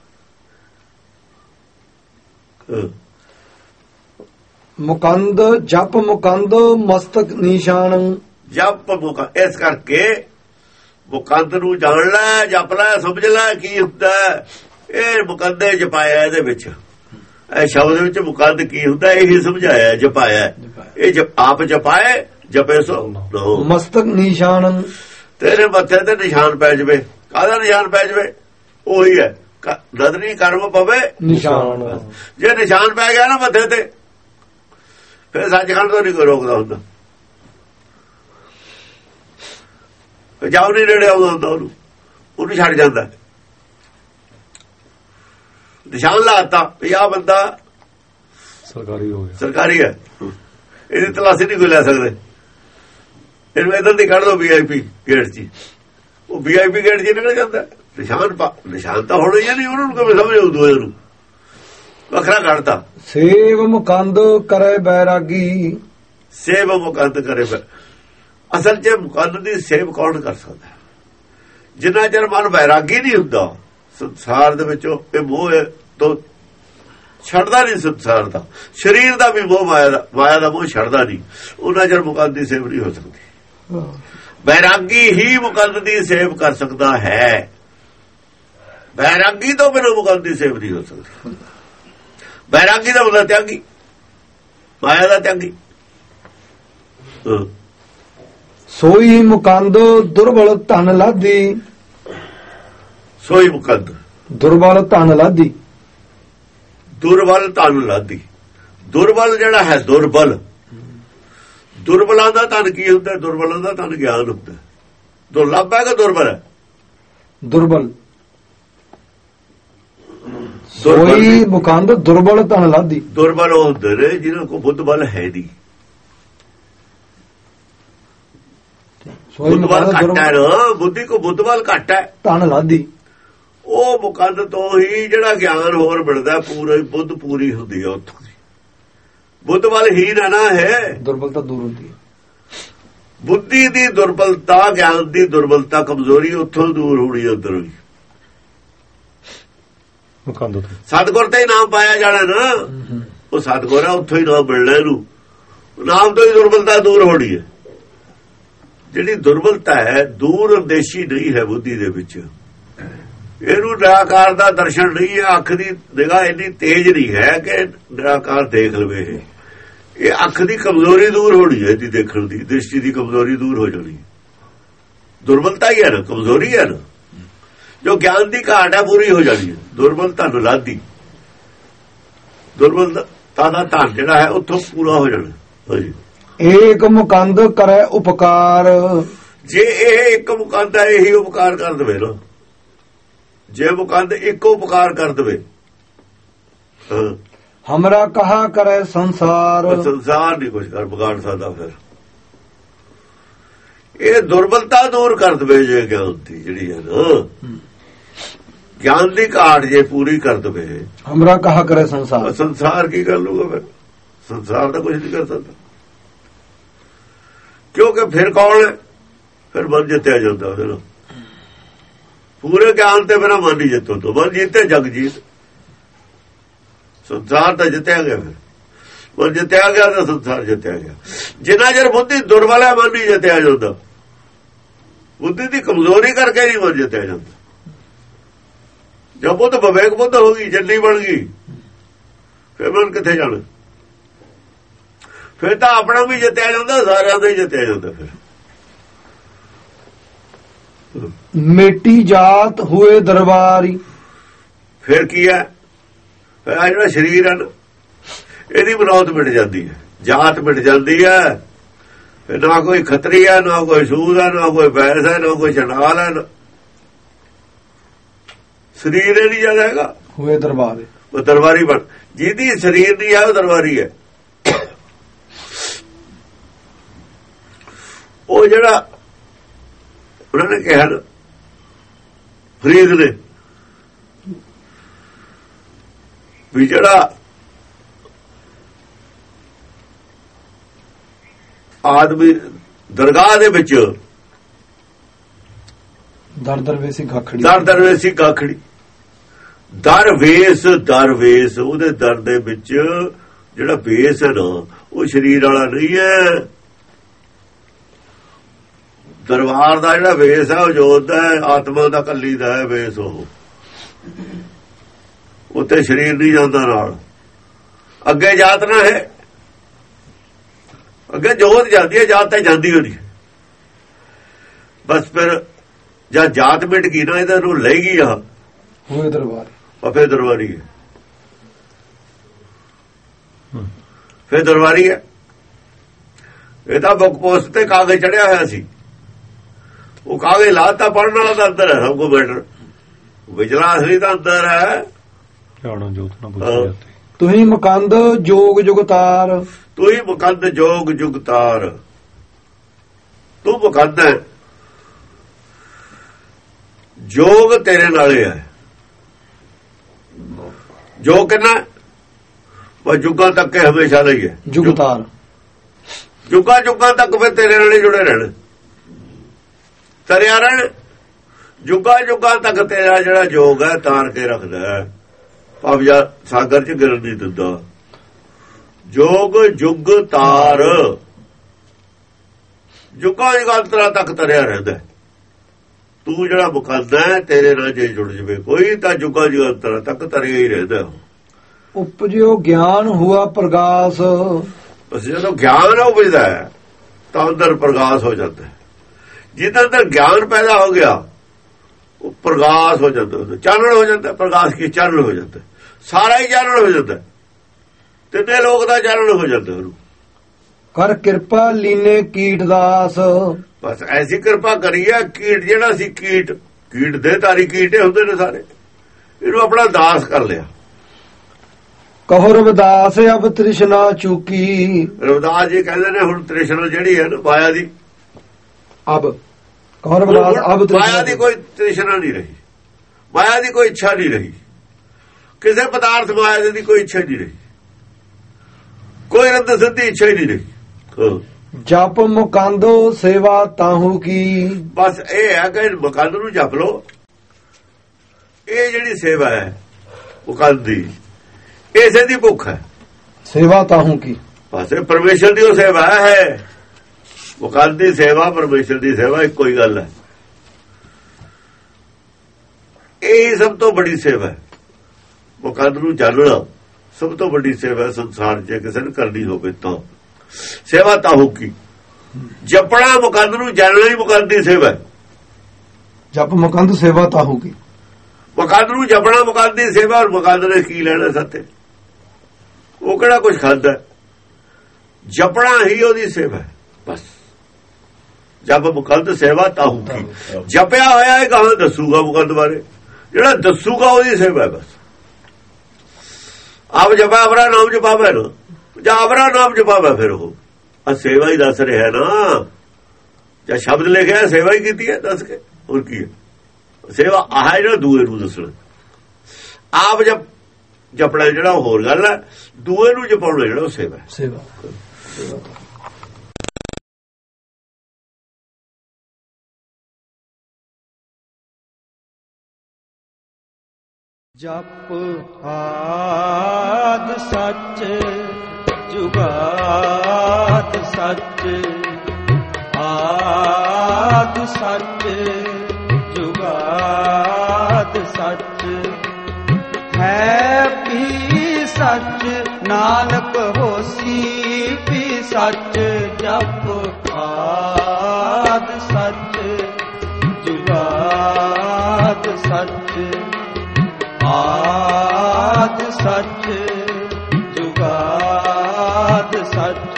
ਮੁਕੰਦ ਜਪ ਮੁਕੰਦ ਮਸਤਕ ਨਿਸ਼ਾਨ। ਜਪ ਮੁਕੰਦ, ਇਸ ਕਰਕੇ ਮੁਕੰਦ ਨੂੰ ਜਾਣ ਲੈ, ਜਪ ਲੈ, ਸਮਝ ਲੈ ਕੀ ਹੁੰਦਾ। ਇਹ ਮੁਕੰਦੇ ਜਪਾਇਆ ਇਹਦੇ ਵਿੱਚ, ਇਹ ਸ਼ਬਦ ਵਿੱਚ ਮੁਕੰਦ ਕੀ ਹੁੰਦਾ ਇਹੀ ਸਮਝਾਇਆ, ਜਪਾਇਆ। ਇਹ ਆਪ ਜਪਾਏ ਜਪੇ ਸੋ ਮਸਤਕ ਨਿਸ਼ਾਨ। ਤੇਰੇ ਮੱਥੇ ਤੇ ਨਿਸ਼ਾਨ ਪੈ ਜਾਵੇ। ਕਾਹਦਾ ਨਿਸ਼ਾਨ ਪੈ ਜਾਵੇ? ਉਹੀ ਹੈ ਨਦਰੀ ਕਰਮ ਪਵੇ ਨਿਸ਼ਾਨ। ਜੇ ਨਿਸ਼ਾਨ ਪੈ ਗਿਆ ਨਾ ਮੱਥੇ ਤੇ, ਫਿਰ ਸੱਚਖੰਡ ਤੋਂ ਨਹੀਂ ਕੋਈ ਰੋਕਦਾ ਹੁੰਦਾ। ਜਾਉ ਨਹੀਂ ਨੇੜੇ ਆਉਂਦਾ ਹੁੰਦਾ, ਉਹਨੂੰ ਉਹਨੂੰ ਛੱਡ ਜਾਂਦਾ। ਨਿਸ਼ਾਨ ਲਾਤਾ ਵੀ ਆਹ ਬੰਦਾ ਸਰਕਾਰੀ ਹੋ ਗਿਆ, ਸਰਕਾਰੀ ਹੈ, ਇਹਦੀ ਤਲਾਸ਼ੀ ਨਹੀਂ ਕੋਈ ਲੈ ਸਕਦੇ। ਇਹਨੂੰ ਇੱਧਰ ਦੀ ਕੱਢ ਦੋ ਵੀ ਆਈ ਪੀ ਗੇਟ 'ਚ। ਉਹ ਵੀ ਆਈ ਪੀ ਗੇਟ 'ਚ ਨਿਕਲ ਜਾਂਦਾ। ਨਿਸ਼ਾਨ ਪਾ, ਨਿਸ਼ਾਨ ਤਾਂ ਹੋਣਾ ਹੀ ਨਹੀਂ। ਉਹਨਾਂ ਨੂੰ ਕਿਵੇਂ ਸਮਝ ਆਊ? ਦੋਏ ਨੂੰ ਵੱਖਰਾ ਕੱਢਤਾ। ਸੇਵ ਮੁਕੰਦ ਕਰੇ ਬੈਰਾਗੀ। ਸੇਵ ਮੁਕੰਦ ਕਰੇ। ਅਸਲ 'ਚ ਮੁਕੰਦ ਦੀ ਸੇਵ ਕੌਣ ਕਰ ਸਕਦਾ? ਜਿੰਨਾ ਚਿਰ ਮਨ ਬੈਰਾਗੀ ਨਹੀਂ ਹੁੰਦਾ ਸੰਸਾਰ ਦੇ ਵਿੱਚੋਂ, ਇਹ ਮੋਹ ਤੋਂ ਛੱਡਦਾ ਨਹੀਂ। ਸੰਸਾਰ ਦਾ, ਸਰੀਰ ਦਾ ਵੀ ਮੋਹ, ਮਾਇਆ ਦਾ, ਮਾਇਆ ਦਾ ਮੋਹ ਛੱਡਦਾ ਨਹੀਂ। ਉਹਨਾਂ ਚਿਰ ਮੁਕੰਦ ਦੀ ਸੇਵ ਨਹੀਂ ਹੋ ਸਕਦੀ। ਬੈਰਾਗੀ ਹੀ ਮੁਕੰਦ ਦੀ ਸੇਵ ਕਰ ਸਕਦਾ ਹੈ। ਬੈਰਾਗੀ ਤੋਂ ਬਿਨਾਂ ਮੁਕੰਦ ਦੀ ਸੇਵ ਨਹੀਂ ਹੋ ਸਕਦੀ। ਬੈਰਾਗੀ ਦਾ ਮਤਲਬ ਤਿਆਗੀ, ਮਾਇਆ ਦਾ ਤਿਆਗੀ। ਸੋਈ ਮੁਕੰਦ ਦੁਰਬਲ ਧਨ ਲਾਦੀ। ਸੋਈ ਮੁਕੰਦ ਦੁਰਬਲ ਧਨ ਲਾਦੀ। ਦੁਰਬਲ ਧਨ ਲਾਦੀ। ਦੁਰਬਲ ਜਿਹੜਾ ਹੈ, ਦੁਰਬਲ ਦੁਰਬਲਾਂ ਦਾ ਧਨ ਕੀ ਹੁੰਦਾ? ਦੁਰਬਲਾਂ ਦਾ ਧਨ ਗਿਆਨ ਹੁੰਦਾ। ਦੁਰਲੱਭ ਹੈ ਕਿ ਦੁਰਬਲ ਹੈ? ਦੁਰਬਲ। ਸੋਈ ਮੁਕੰਦ ਦੁਰਬਲ ਧਨ ਲਾਦੀ। ਦੁਰਬਲ ਉਹ ਹੁੰਦੇ ਨੇ ਜਿਹਨਾਂ ਕੋਲ ਬੁੱਧ ਬਲ ਹੈ ਨਹੀਂ। ਬੁੱਧ ਬਲ ਘੱਟ ਹੈ ਨਾ, ਬੁੱਧੀ ਕੋ ਬੁੱਧ ਬਲ ਘੱਟ ਹੈ, ਧਨ ਲਾਦੀ। ਉਹ ਮੁਕੰਦ ਤੋਂ ਹੀ ਜਿਹੜਾ ਗਿਆਨ ਹੋਰ ਮਿਲਦਾ, ਪੂਰੀ ਬੁੱਧ ਪੂਰੀ ਹੁੰਦੀ ਹੈ ਉੱਥੋਂ ਦੀ। ਬੁੱਧ ਬਲ ਹੀ ਨਾ ਨਾ ਹੈ, ਦੁਰਬਲਤਾ ਦੂਰ ਹੁੰਦੀ ਹੈ। ਬੁੱਧੀ ਦੀ ਦੁਰਬਲਤਾ, ਗਿਆਨ ਦੀ ਦੁਰਬਲਤਾ, ਕਮਜ਼ੋਰੀ ਉੱਥੋਂ ਦੂਰ ਹੋਣੀ ਅੰਦਰੋਂ ਹੀ। ਸਤਿਗੁਰ ਤੇ ਹੀ ਨਾਮ ਪਾਇਆ ਜਾਣਾ ਨਾ, ਉਹ ਸਤਿਗੁਰ ਹੈ, ਉੱਥੋਂ ਹੀ ਨਾਮ ਮਿਲਣਾ ਇਹਨੂੰ। ਨਾਮ ਤੋਂ ਹੀ ਦੁਰਬਲਤਾ ਦੂਰ ਹੋਣੀ ਹੈ। ਜਿਹੜੀ ਦੁਰਬਲਤਾ ਹੈ ਦੂਰ ਉਦੇਸ਼ੀ ਨਹੀਂ ਹੈ ਬੁੱਧੀ ਦੇ ਵਿੱਚ। ਇਹਨੂੰ ਨਿਰਾਕਾਰ ਦਾ ਦਰਸ਼ਨ ਨਹੀਂ ਹੈ। ਅੱਖ ਦੀ ਨਿਗਾਹ ਇੰਨੀ ਤੇਜ਼ ਨਹੀਂ ਹੈ ਕਿ ਨਿਰਾਕਾਰ ਦੇਖ ਲਵੇ। ਇਹ ਅੱਖ ਦੀ ਕਮਜ਼ੋਰੀ ਦੂਰ ਹੋਣੀ ਹੈ, ਇਹਦੀ ਦੇਖਣ ਦੀ ਦ੍ਰਿਸ਼ਟੀ ਦੀ ਕਮਜ਼ੋਰੀ ਦੂਰ ਹੋ ਜਾਣੀ। ਦੁਰਬਲਤਾ ਹੀ ਹੈ ਨਾ, ਕਮਜ਼ੋਰੀ ਹੈ ਨਾ। ਜੋ ਗਿਆਨ ਦੀ ਘਾਟ ਹੈ ਪੂਰੀ ਹੋ ਜਾਣੀ ਹੈ। ਦੁਰਬਲਤਾ ਨੂੰ ਲਾਦੀ, ਦੁਰਬਲਤਾ ਦਾ ਧਨ ਜਿਹੜਾ ਹੈ ਉੱਥੋਂ ਪੂਰਾ ਹੋ ਜਾਣਾ। ਹਾਂਜੀ, ਏਕ ਮੁਕੰਦ ਕਰੇ ਉਪਕਾਰ। ਜੇ ਇਹ ਇੱਕ ਮੁਕੰਦ ਹੈ, ਇਹੀ ਉਪਕਾਰ ਕਰ ਦੇਵੇ ਨਾ। ਜੇ ਮੁਕੰਦ ਇੱਕ ਉਪਕਾਰ ਕਰ ਦੇਵੇ, ਹਮਰਾ ਕਹਾ ਕਰੇ ਸੰਸਾਰ। ਸੰਸਾਰ ਨਹੀਂ ਕੁਝ ਕਰ ਵਿਗਾੜ ਸਕਦਾ। ਫਿਰ ਇਹ ਦੁਰਬਲਤਾ ਦੂਰ ਕਰ ਦੇਵੇ ਜੇ ਗਿਆਨ ਦੀ ਜਿਹੜੀ ਹੈ ਨਾ, ਗਿਆਨ ਦੀ ਘਾਟ ਜੇ ਪੂਰੀ ਕਰ ਦੇਵੇ। ਹਮਰਾ ਕਹਾ ਕਰੇ ਸੰਸਾਰ। ਸੰਸਾਰ ਕੀ ਕਰ ਲੂਗਾ ਫਿਰ? ਸੰਸਾਰ ਦਾ ਕੁਝ ਨਹੀਂ ਕਰ ਸਕਦਾ, ਕਿਉਂਕਿ ਫਿਰ ਕੌਣ ਹੈ? ਫਿਰ ਮਨ ਜਿੱਤਿਆ ਜਾਂਦਾ ਉਹਦੇ ਨਾਲ। ਪੂਰੇ ਗਿਆਨ ਤੇ ਬਿਨਾਂ ਮਨ ਨਹੀਂ ਜਿੱਤੋ ਤੋਂ ਮਨ ਜਿੱਤੇ ਜਗ ਜੀਤ। ਸੰਸਾਰ ਤਾਂ ਜਿੱਤਿਆ ਗਿਆ, ਫਿਰ ਮਨ ਜਿੱਤਿਆ ਗਿਆ ਤਾਂ ਸੰਸਾਰ ਜਿੱਤਿਆ ਗਿਆ। ਜਿੰਨਾ ਚਿਰ ਬੁੱਧੀ ਦੁਰਬਲ ਹੈ ਮਨ ਨਹੀਂ ਜਿੱਤਿਆ ਜਾਂਦਾ। ਬੁੱਧੀ ਦੀ ਕਮਜ਼ੋਰੀ ਕਰਕੇ ਨਹੀਂ ਮਨ ਜਿੱਤਿਆ ਜਾਂਦਾ। ਜਦ ਬੁੱਧ ਵਿਵੇਕ ਬੁੱਧ ਹੋ ਗਈ, ਜੱਲੀ ਬਣ ਗਈ, ਫਿਰ ਮਨ ਕਿੱਥੇ ਜਾਣਾ? ਫਿਰ ਤਾਂ ਆਪਣਾ ਵੀ ਜਿੱਤਿਆ ਜਾਂਦਾ, ਸਾਰਿਆਂ ਦਾ ਹੀ ਜਿੱਤਿਆ ਜਾਂਦਾ। ਫਿਰ ਮੇਟੀ ਜਾਤ ਹੋਏ ਦਰਬਾਰੀ। ਫਿਰ ਕੀ ਹੈ? ਫਿਰ ਆ ਜਿਹੜਾ ਸਰੀਰ ਹੈ ਇਹਦੀ ਬਨੌਤ ਮਿਟ ਜਾਂਦੀ ਹੈ, ਜਾਤ ਮਿਟ ਜਾਂਦੀ ਹੈ। ਫਿਰ ਨਾ ਕੋਈ ਖੱਤਰੀ ਹੈ, ਨਾ ਕੋਈ ਸੂਦ ਹੈ, ਨਾ ਕੋਈ ਬੈਸ ਹੈ, ਨਾ ਕੋਈ ਚੰਡਾਲ ਹੈ। ਸਰੀਰ ਇਹ ਨਹੀਂ ਜਾਂਦਾ ਹੈਗਾ, ਹੋਏ ਦਰਬਾਰੀ। ਉਹ ਦਰਬਾਰੀ ਬਣ। ਜਿਹਦੀ ਸਰੀਰ ਨਹੀਂ ਹੈ ਉਹ ਦਰਬਾਰੀ ਹੈ। ਉਹ ਜਿਹੜਾ ਉਹਨਾਂ ਨੇ ਕਿਹਾ ਨਾ ਫਰੀਦ ਨੇ ਵੀ ਜਿਹੜਾ ਆਦਮੀ ਦਰਗਾਹ ਦੇ ਵਿੱਚ ਦਰ ਦਰਵੇਸੀ ਗਾਖੜੀ, ਦਰ ਦਰਵੇਸੀ ਗਾਖੜੀ, ਦਰਵੇਸ ਦਰਵੇਸ ਉਹਦੇ ਦਰ ਦੇ ਵਿੱਚ ਜਿਹੜਾ ਵੇਸ ਹੈ ਨਾ ਉਹ ਸਰੀਰ ਵਾਲਾ ਨਹੀਂ ਹੈ। ਦਰਬਾਰ ਦਾ ਜਿਹੜਾ ਵੇਸ ਹੈ ਉਹ ਜੋਤ ਦਾ ਹੈ, ਆਤਮਾ ਦਾ ਕੱਲੀ ਦਾ ਹੈ ਵੇਸ। ਉਹ ਉੱਤੇ ਸਰੀਰ ਨਹੀਂ ਜਾਂਦਾ ਨਾਲ। ਅੱਗੇ ਜਾਤ ਨਾ ਹੈ, ਅੱਗੇ ਜੋਤ ਜਾਂਦੀ ਹੈ, ਜਾਤ ਤਾਂ ਜਾਂਦੀ ਹੋਣੀ। ਬਸ ਫਿਰ ਜਦ ਜਾਤ ਮਿਟ ਗਈ ਨਾ ਇਹਦਾ ਨੂੰ ਲੈ ਗਈ ਆ ਹੋਏ ਦਰਬਾਰ, ਫਿਰ ਦਰਬਾਰੀ ਹੈ। ਫਿਰ ਦਰਬਾਰੀ ਹੈ। ਇਹ ਤਾਂ ਬੁੱਕ ਪੋਸਟ ਤੇ ਕਾਗਜ਼ ਚੜਿਆ ਹੋਇਆ ਸੀ, ਉਹ ਕਾਗਜ਼ ਲਾਤਾ ਪੜਨ ਵਾਲਾ ਤਾਂ ਅੰਦਰ ਹੈ। ਸਭ ਕੋ ਬੈਠਰ ਵਿਚਲਾ ਅਸਲੀ ਤਾਂ ਅੰਦਰ ਹੈ। ਤੁਸੀਂ ਮੁਕੰਦ ਜੋਗ ਜੁਗਤਾਰ। ਤੂੰ ਹੀ ਮੁਕੰਦ ਜੋਗ ਜੁਗਤਾਰ। ਤੂੰ ਮੁਕੰਦ ਹੈ, ਜੋਗ ਤੇਰੇ ਨਾਲੇ ਹੈ। ਜੋ ਕਿੰਨਾ ਉਹ ਜੁਗਾਂ ਤੱਕ ਹਮੇਸ਼ਾ ਲਈ ਹੈ। ਜੁਗਤਾਰ ਜੁਗਾਂ ਜੁਗਾਂ ਤੱਕ ਫਿਰ ਤੇਰੇ ਨਾਲ ਜੁੜੇ ਰਹਿਣ, ਤਰਿਆ ਰਹਿਣ। ਜੁਗਾਂ ਜੁਗਾਂ ਤੱਕ ਤੇਰਾ ਜਿਹੜਾ ਜੋਗ ਹੈ ਤਾਰ ਕੇ ਰੱਖਦਾ ਹੈ, ਭਾਵੇਂ ਸਾਗਰ ਚ ਗਿਰਨ ਨਹੀਂ ਦਿੰਦਾ। ਜੋਗ ਜੁਗ ਤਾਰ, ਜੁਗਾਂ ਜੁਗਾਂਤਰਾਂ ਤੱਕ ਤਰਿਆ ਰਹਿੰਦਾ। ਤੂੰ ਜਿਹੜਾ ਮੁਕੰਦ ਹੈ ਤੇਰੇ ਨਾਲ ਜੇ ਜੁੜ ਜਵੇ ਕੋਈ ਤਾਂ ਜੁਗਾਂ ਜੁਗਾਂਤਰਾਂ ਤੱਕ ਤਰਿਆ ਹੀ ਰਹਿੰਦਾ। ਉਪਜਿਓ ਗਿਆਨ ਹੁਆ ਪ੍ਰਗਾਸ। ਬਸ ਜਦੋਂ ਗਿਆਨ ਉਪਜਦਾ ਹੈ ਤਾਂ ਅੰਦਰ ਪ੍ਰਗਾਸ ਹੋ ਜਾਂਦਾ ਹੈ। ਜਿਹਦੇ ਅੰਦਰ ਗਿਆਨ ਪੈਦਾ ਹੋ ਗਿਆ ਉਹ ਪ੍ਰਗਾਸ ਹੋ ਜਾਂਦਾ, ਚਾਨਣ ਹੋ ਜਾਂਦਾ। ਪ੍ਰਗਾਸ ਕੀ ਚਾਨਣ ਹੋ ਜਾਂਦਾ, ਸਾਰਾ ਹੀ ਚਾਨਣ ਹੋ ਜਾਂਦਾ। ਤਿੰਨੇ ਲੋਕ ਦਾ ਚਾਨਣ ਹੋ ਜਾਂਦਾ ਉਹਨੂੰ। ਕਰ ਕਿਰਪਾ ਲੀਨੇ ਕੀਟ ਦਾਸ, ਬਸ ਐਸੀ ਕਿਰਪਾ ਕਰੀਏ ਕੀਟ ਜਿਹੜਾ ਸੀ ਕੀਟ ਕੀਟ ਦੇ ਤਾਰੀ ਕੀਟੇ ਹੁੰਦੇ ਨੇ ਸਾਰੇ, ਇਹਨੂੰ ਆਪਣਾ ਦਾਸ ਕਰ ਲਿਆ। ਕਹੋ ਰਵਿਦਾਸ ਅਬ ਤ੍ਰਿਸ਼ਨਾ ਚੁਕੀ, ਰਵਿਦਾਸ ਜੀ ਕਹਿੰਦੇ ਨੇ ਹੁਣ ਤ੍ਰਿਸ਼ਨਾ ਜਿਹੜੀ ਹੈ ਨਾ ਮਾਇਆ ਦੀ, ਅਬ ਕਹੋ ਰਵਿਦਾਸ ਅਬ ਮਾਇਆ ਦੀ ਕੋਈ ਤ੍ਰਿਸ਼ਨਾ ਨਹੀਂ ਰਹੀ, ਮਾਇਆ ਦੀ ਕੋਈ ਇੱਛਾ ਨਹੀਂ ਰਹੀ, ਕਿਸੇ ਪਦਾਰਥ ਮਾਇਆ ਦੀ ਕੋਈ ਇੱਛਾ ਨਹੀਂ ਰਹੀ, ਕੋਈ ਰੰਦ ਸਿੱਧੀ ਇੱਛਾ ਹੀ ਨਹੀਂ ਰਹੀ। ਜਪ ਮੁਕੰਦੋ ਸੇਵਾ ਤਾਹੂ ਕੀ, ਬਸ ਇਹ ਹੈ ਕਿ ਮੁਕੰਦ ਨੂੰ ਜਪ ਲੋ। ਇਹ ਜਿਹੜੀ ਸੇਵਾ ਹੈ ਮੁਕੰਦ ਦੀ, ਇਸੇ ਦੀ ਭੁੱਖ ਹੈ, ਸੇਵਾ ਤਾਹੂ ਕੀ। ਬਸ ਇਹ ਪਰਮੇਸ਼ਰ ਦੀ ਉਹ ਸੇਵਾ ਹੈ। ਮੁਕੰਦ ਦੀ ਸੇਵਾ ਪਰਮੇਸ਼ਰ ਦੀ ਸੇਵਾ ਇੱਕੋ ਹੀ ਗੱਲ ਹੈ। ਇਹ ਸਭ ਤੋਂ ਵੱਡੀ ਸੇਵਾ ਹੈ। ਮੁਕੰਦ ਨੂੰ ਜਾਣਨਾ ਸਭ ਤੋਂ ਵੱਡੀ ਸੇਵਾ ਸੰਸਾਰ 'ਚ ਕਿਸੇ ਨੇ ਕਰਨੀ ਹੋਵੇ ਤਾਂ ਸੇਵਾ ਤਾਂ ਹੋਊਗੀ। ਜਪਣਾ ਮੁਕੰਦ ਨੂੰ ਜਾਣਨਾ ਹੀ ਮੁਕੰਦ ਦੀ ਸੇਵਾ। ਜਪ ਮੁਕੰਦ ਸੇਵਾ ਤਾਂ ਹੋਊਗੀ। ਮੁਕੰਦ ਨੂੰ ਜਪਣਾ ਮੁਕੰਦ ਦੀ ਸੇਵਾ। ਔਰ ਮੁਕੰਦ ਨੇ ਕੀ ਲੈਣਾ ਸੱਤੇ? ਉਹ ਕਿਹੜਾ ਕੁਝ ਖਾਂਦਾ? ਜਪਣਾ ਹੀ ਉਹਦੀ ਸੇਵਾ ਬਸ। ਜਪ ਮੁਕੰਦ ਸੇਵਾ ਤਾਂ ਹੋਊਗੀ। ਜਪਿਆ ਹੋਇਆ ਇਹ ਗਾਹਾਂ ਦੱਸੂਗਾ ਮੁਕੰਦ ਬਾਰੇ, ਜਿਹੜਾ ਦੱਸੂਗਾ ਉਹਦੀ ਸੇਵਾ ਬਸ। ਆਪ ਜਪਾ ਅਵਰਾ ਨਾਮ ਜਪਾਵੇ ਨਾ, ਜਾਂ ਅਵਰਾ ਨਾਮ ਜਪਾਵੇ ਫਿਰ ਉਹ ਆ ਸੇਵਾ ਹੀ ਦੱਸ ਰਿਹਾ ਨਾ। ਜਾਂ ਸ਼ਬਦ ਲਿਖਿਆ ਸੇਵਾ ਹੀ ਕੀਤੀ ਹੈ ਦੱਸ ਕੇ, ਹੋਰ ਕੀ ਹੈ? ਸੇਵਾ ਆਹ ਜਿਹੜਾ ਦੂਏ ਨੂੰ ਦੱਸਣਾ। ਆਪ ਜਪ ਜਪਣਾ ਜਿਹੜਾ ਹੋਰ ਗੱਲ ਹੈ, ਦੂਏ ਨੂੰ ਜਪਾਉਣਾ ਜਿਹੜਾ ਉਹ ਸੇਵਾ ਸੇਵਾ ਜਪ ਆਦ ਸੱਚ ਜੁਗਾਦ ਸੱਚ, ਆਦ ਸੱਚ ਜੁਗਾਦ ਸੱਚ, ਹੈ ਵੀ ਸੱਚ ਨਾਨਕ ਹੋਸੀ ਵੀ ਸੱਚ। ਜਪ ਆਦ ਸੱਚ ਜੁਗਾਦ ਸੱਚ, ਆਦ ਸੱਚ ਜੁਗਾਦ ਸੱਚ,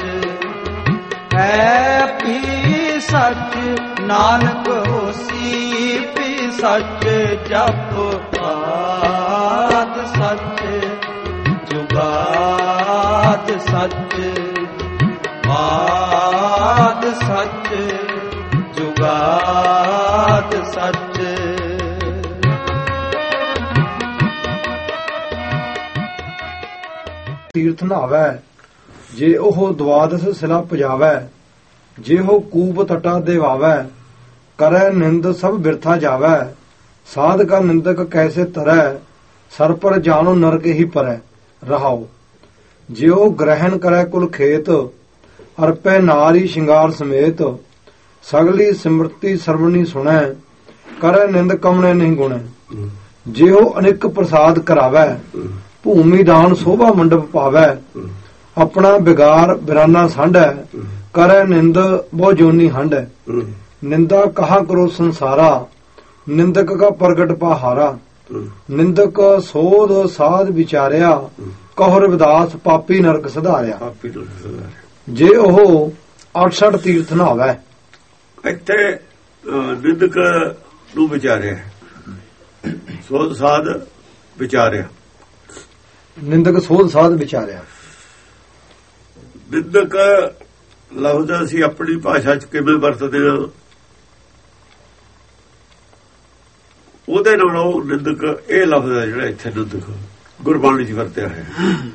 ਹੈ ਵੀ ਸੱਚ ਨਾਨਕ ਹੋਸੀ ਵੀ ਸੱਚ। ਜਪ ਆਦ ਸੱਚ ਜੁਗਾਦ ਸੱਚ, ਆਦ ਸੱਚ ਜੁਗਾਦ ਸੱਚ। ਤੀਰਥ ਨਹਾਵੈ ਜੇ ਉਹ ਦਵਾਦਸ ਸਿਲਾ ਪੁਜਾਵੈ, ਜੇ ਉਹ ਕੂਪ ਤਟਾ ਦੇਵਾਵੈ, ਕਰੈ ਨਿੰਦ ਸਭ ਬਿਰਥਾ ਜਾਵੈ। ਸਾਧ ਕਾ ਨਿੰਦਕ ਕੈਸੇ ਤਰੈ, ਸਰ ਪਰ ਜਾਣੋ ਨਰਕ ਹੀ ਪਰੈ ਰਹਾਓ। ਜੇ ਉਹ ਗ੍ਰਹਿਣ ਕਰੈ ਕੁਲ ਖੇਤ, ਅਰਪੈ ਨਾਰੀ ਸ਼ਿੰਗਾਰ ਸਮੇਤ, ਸਗਲੀ ਸਿਮਰਤੀ ਸਰਵਣੀ ਸੁਣੈ, ਕਰੈ ਨਿੰਦ ਕਮਣੇ ਨਹੀਂ ਗੁਣੈ। ਜੇ ਉਹ ਅਨੇਕ ਪ੍ਰਸਾਦ ਕਰਾਵੈ, ਭੂਮੀ ਦਾਨ ਸੋਭਾ ਮੰਡਪ ਪਾਵੈ, ਆਪਣਾ ਬਿਗਾਰ ਬਿਰਾਨਾ ਸਾਂਢੈ, ਕਰੈ ਨਿੰਦ ਬਹੁ ਜੋਨੀ ਹੰਢੈ। ਨਿੰਦਾ ਕਹਾ ਕਰੋ ਸੰਸਾਰਾ, ਨਿੰਦਕ ਕਾ ਪ੍ਰਗਟ ਪਾਹਾਰਾ। ਨਿੰਦਕ ਸੋਧ ਸਾਧ ਵਿਚਾਰਿਆ, ਕਹੋ ਰਵਿਦਾਸ ਪਾਪੀ ਨਰਕ ਸੁਧਾਰਿਆ। ਜੇ ਉਹ ਅਠਸਠ ਤੀਰਥ ਨਹਾਵੈ, ਇੱਥੇ ਨਿੰਦਕ ਨੂੰ ਵਿਚਾਰਿਆ, ਸੋਧ ਸਾਧ ਵਿਚਾਰਿਆ। ਨਿੰਦਕ ਸੋਧ ਸਾਧ ਵਿਚਾਰਿਆ। ਨਿੰਦਕ ਲਫ਼ਜ਼ ਅਸੀਂ ਆਪਣੀ ਭਾਸ਼ਾ 'ਚ ਕਿਵੇਂ ਵਰਤਦੇ ਹਾਂ, ਉਹਦੇ ਨਾਲੋਂ ਨਿੰਦਕ ਇਹ ਲਫ਼ਜ਼ ਹੈ ਜਿਹੜਾ ਇੱਥੇ ਨਿੰਦਕ ਗੁਰਬਾਣੀ 'ਚ ਵਰਤਿਆ ਹੈ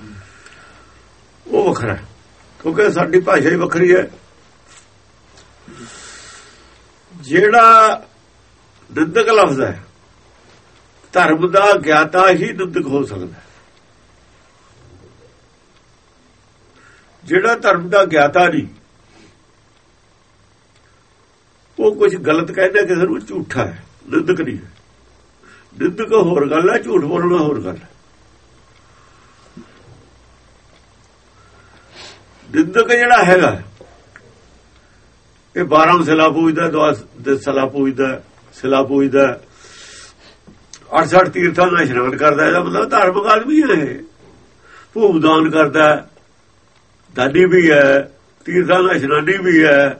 ਉਹ ਵੱਖਰਾ, ਕਿਉਂਕਿ ਸਾਡੀ ਭਾਸ਼ਾ ਹੀ ਵੱਖਰੀ ਹੈ। ਜਿਹੜਾ ਨਿੰਦਕ ਲਫ਼ਜ਼ ਹੈ, ਧਰਮ ਦਾ ਗਿਆਤਾ ਹੀ ਨਿੰਦਕ ਹੋ ਸਕਦਾ। ਜਿਹੜਾ ਧਰਮ ਦਾ ਗਿਆਤਾ ਨਹੀਂ, ਉਹ ਕੁਝ ਗਲਤ ਕਹਿੰਦਾ ਕਿਸੇ ਨੂੰ, ਝੂਠਾ ਹੈ, ਨਿੰਦਕ ਨਹੀਂ ਹੈ। ਨਿੰਦਕ ਹੋਰ ਗੱਲ ਹੈ, ਝੂਠ ਬੋਲਣਾ ਹੋਰ ਗੱਲ ਹੈ। ਨਿੰਦਕ ਜਿਹੜਾ ਹੈਗਾ ਇਹ ਬਾਰਾਂ ਸਿਲਾ ਪੂਜਦਾ, ਦਸ ਸਿਲਾ ਪੂਜਦਾ, ਸਿਲਾ ਪੂਜਦਾ, ਅਠਸਠ ਤੀਰਥਾਂ ਦਾ ਇਸ਼ਨਾਨ ਕਰਦਾ। ਇਹਦਾ ਮਤਲਬ ਧਾਰਮਿਕ ਆਦਮੀ ਹੈ। ਭੂਮਦਾਨ ਕਰਦਾ, ਦਾਨੀ ਵੀ ਹੈ, ਤੀਰਥਾਂ ਦਾ ਇਸ਼ਨਾਨੀ ਵੀ ਹੈ,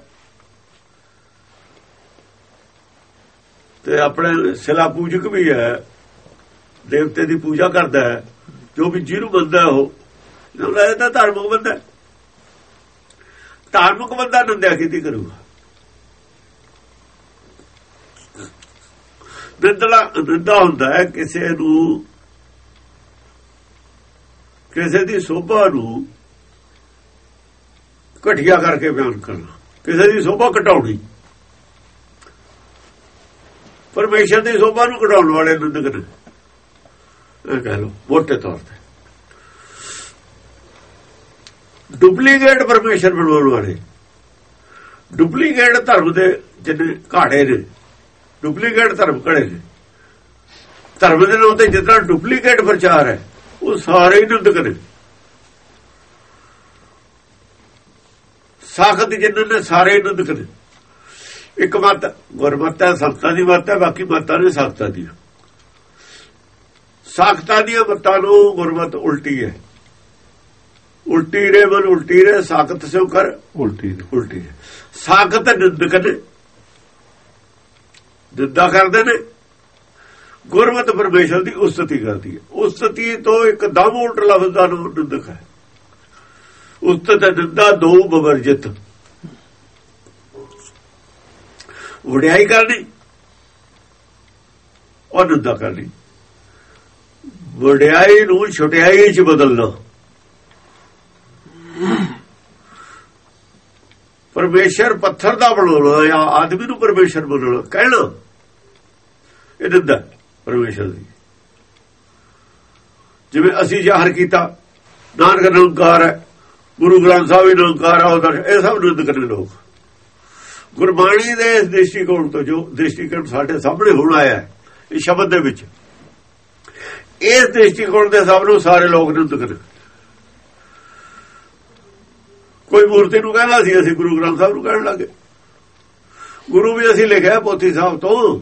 ਤੇ ਆਪਣੇ ਸਿਲਾ ਪੂਜਕ ਵੀ ਹੈ, ਦੇਵਤੇ ਦੀ ਪੂਜਾ ਕਰਦਾ ਹੈ। ਜੋ ਵੀ ਜਿਹਨੂੰ ਬੰਦਾ ਉਹ ਇਹਦਾ ਧਾਰਮਿਕ ਬੰਦਾ। ਧਾਰਮਿਕ ਬੰਦਾ ਨਿੰਦਿਆ ਕੀਤੀ ਕਰੂਗਾ। ਨਿੰਦਣਾ ਨਿੰਦਾ ਹੁੰਦਾ ਹੈ ਕਿਸੇ ਨੂੰ, ਕਿਸੇ ਦੀ ਸੋਭਾ ਨੂੰ ਘਟੀਆ ਕਰਕੇ ਬਿਆਨ ਕਰਨਾ, ਕਿਸੇ ਦੀ ਸੋਭਾ ਘਟਾਉਣੀ। ਪਰਮੇਸ਼ਰ ਦੀ ਸੋਭਾ ਨੂੰ ਘਟਾਉਣ ਵਾਲੇ ਨਿੰਦਕ ਨੇ, ਇਹ ਕਹਿ ਲਓ ਮੋਟੇ ਤੌਰ ਤੇ। ਡੁਪਲੀਕੇਟ ਪਰਮੇਸ਼ਰ ਬਣਾਉਣ ਵਾਲੇ, ਡੁਪਲੀਕੇਟ ਧਰਮ ਦੇ ਜਿੰਨੇ ਘਾੜੇ ਨੇ, ਡੁਪਲੀਕੇਟ ਧਰਮ ਘੜੇ ਨੇ। ਧਰਮ ਦੇ ਨਾਮ ਤੇ ਜਿਤਨਾ ਡੁਪਲੀਕੇਟ ਪ੍ਰਚਾਰ ਹੈ ਉਹ ਸਾਰੇ ਹੀ ਨਿੰਦਕ ਨੇ। ਸਾਖਤ ਜਿੰਨੇ ਨੇ ਸਾਰੇ ਹੀ ਨਿੰਦਕ ਨੇ। ਇੱਕ ਮਤ ਗੁਰਮਤਿ ਹੈ, ਸੰਤਾਂ ਦੀ ਮਤ ਹੈ, ਬਾਕੀ ਮਤਾਂ ਨੇ ਸਾਖਤਾਂ ਦੀਆਂ। ਸਾਖਤਾਂ ਦੀਆਂ ਮਤਾਂ ਨੂੰ ਗੁਰਮਤ ਉਲਟੀ ਹੈ। ਉਲਟੀ ਰੇ ਮਨ ਉਲਟੀ ਰੇ, ਸਾਖਤ ਸਿਓ ਕਰ ਉਲਟੀ ਉਲਟੀ। ਸਾਖਤ ਨਿੰਦਕ ਨੇ, ਨਿੰਦਾ ਕਰਦੇ ਨੇ। ਗੁਰਮਤ ਪਰਮੇਸ਼ਰ ਦੀ ਉਸਤਤੀ ਕਰਦੀ ਹੈ। ਉਸਤਤੀ ਤੋਂ ਇੱਕਦਮ ਉਲਟ ਲਫ਼ਜ਼ ਦਾ ਨਿੰਦਕ ਹੈ। ਉਸਤਤ ਨਿੰਦਾ ਦੋ ਬਵਰਜਿਤ। ਵਡਿਆਈ ਕਰਨੀ ਔਰ ਨਿੰਦਾ ਕਰਨੀ। ਵਡਿਆਈ ਨੂੰ ਛੁਟਿਆਈ ਚ ਬਦਲਣਾ। ਪਰਮੇਸ਼ਰ ਪੱਥਰ ਦਾ ਬਣਾਉਣਾ ਜਾਂ ਆਦਮੀ ਨੂੰ ਪਰਮੇਸ਼ਰ ਬਣਾਉਣਾ ਕਹਿਣਾ, ਇਹ ਨਿੰਦਾ ਪਰਮੇਸ਼ਰ ਦੀ। ਜਿਵੇਂ ਅਸੀਂ ਜ਼ਾਹਰ ਕੀਤਾ ਨਾਨਕ ਨਿਰੰਕਾਰ ਹੈ, ਗੁਰੂ ਗ੍ਰੰਥ ਸਾਹਿਬ ਵੀ ਨਿਰੰਕਾਰ ਆ, ਇਹ ਸਭ ਨਿੰਦ ਕਰਨ ਲੋਕ। ਗੁਰਬਾਣੀ ਦੇ ਇਸ ਦ੍ਰਿਸ਼ਟੀਕੋਣ ਤੋਂ, ਜੋ ਦ੍ਰਿਸ਼ਟੀਕੋਣ ਸਾਡੇ ਸਾਹਮਣੇ ਹੁਣ ਆਇਆ ਇਸ ਸ਼ਬਦ ਦੇ ਵਿੱਚ, ਇਸ ਦ੍ਰਿਸ਼ਟੀਕੋਣ ਦੇ ਸਭ ਨੂੰ ਸਾਰੇ ਲੋਕ ਨਿੰਦ ਕਰਨ। ਕੋਈ ਮੂਰਤੀ ਨੂੰ ਕਹਿੰਦਾ ਸੀ, ਅਸੀਂ ਗੁਰੂ ਗ੍ਰੰਥ ਸਾਹਿਬ ਨੂੰ ਕਹਿਣ ਲੱਗੇ। ਗੁਰੂ ਵੀ ਅਸੀਂ ਲਿਖਿਆ ਪੋਥੀ ਸਾਹਿਬ ਤੋਂ।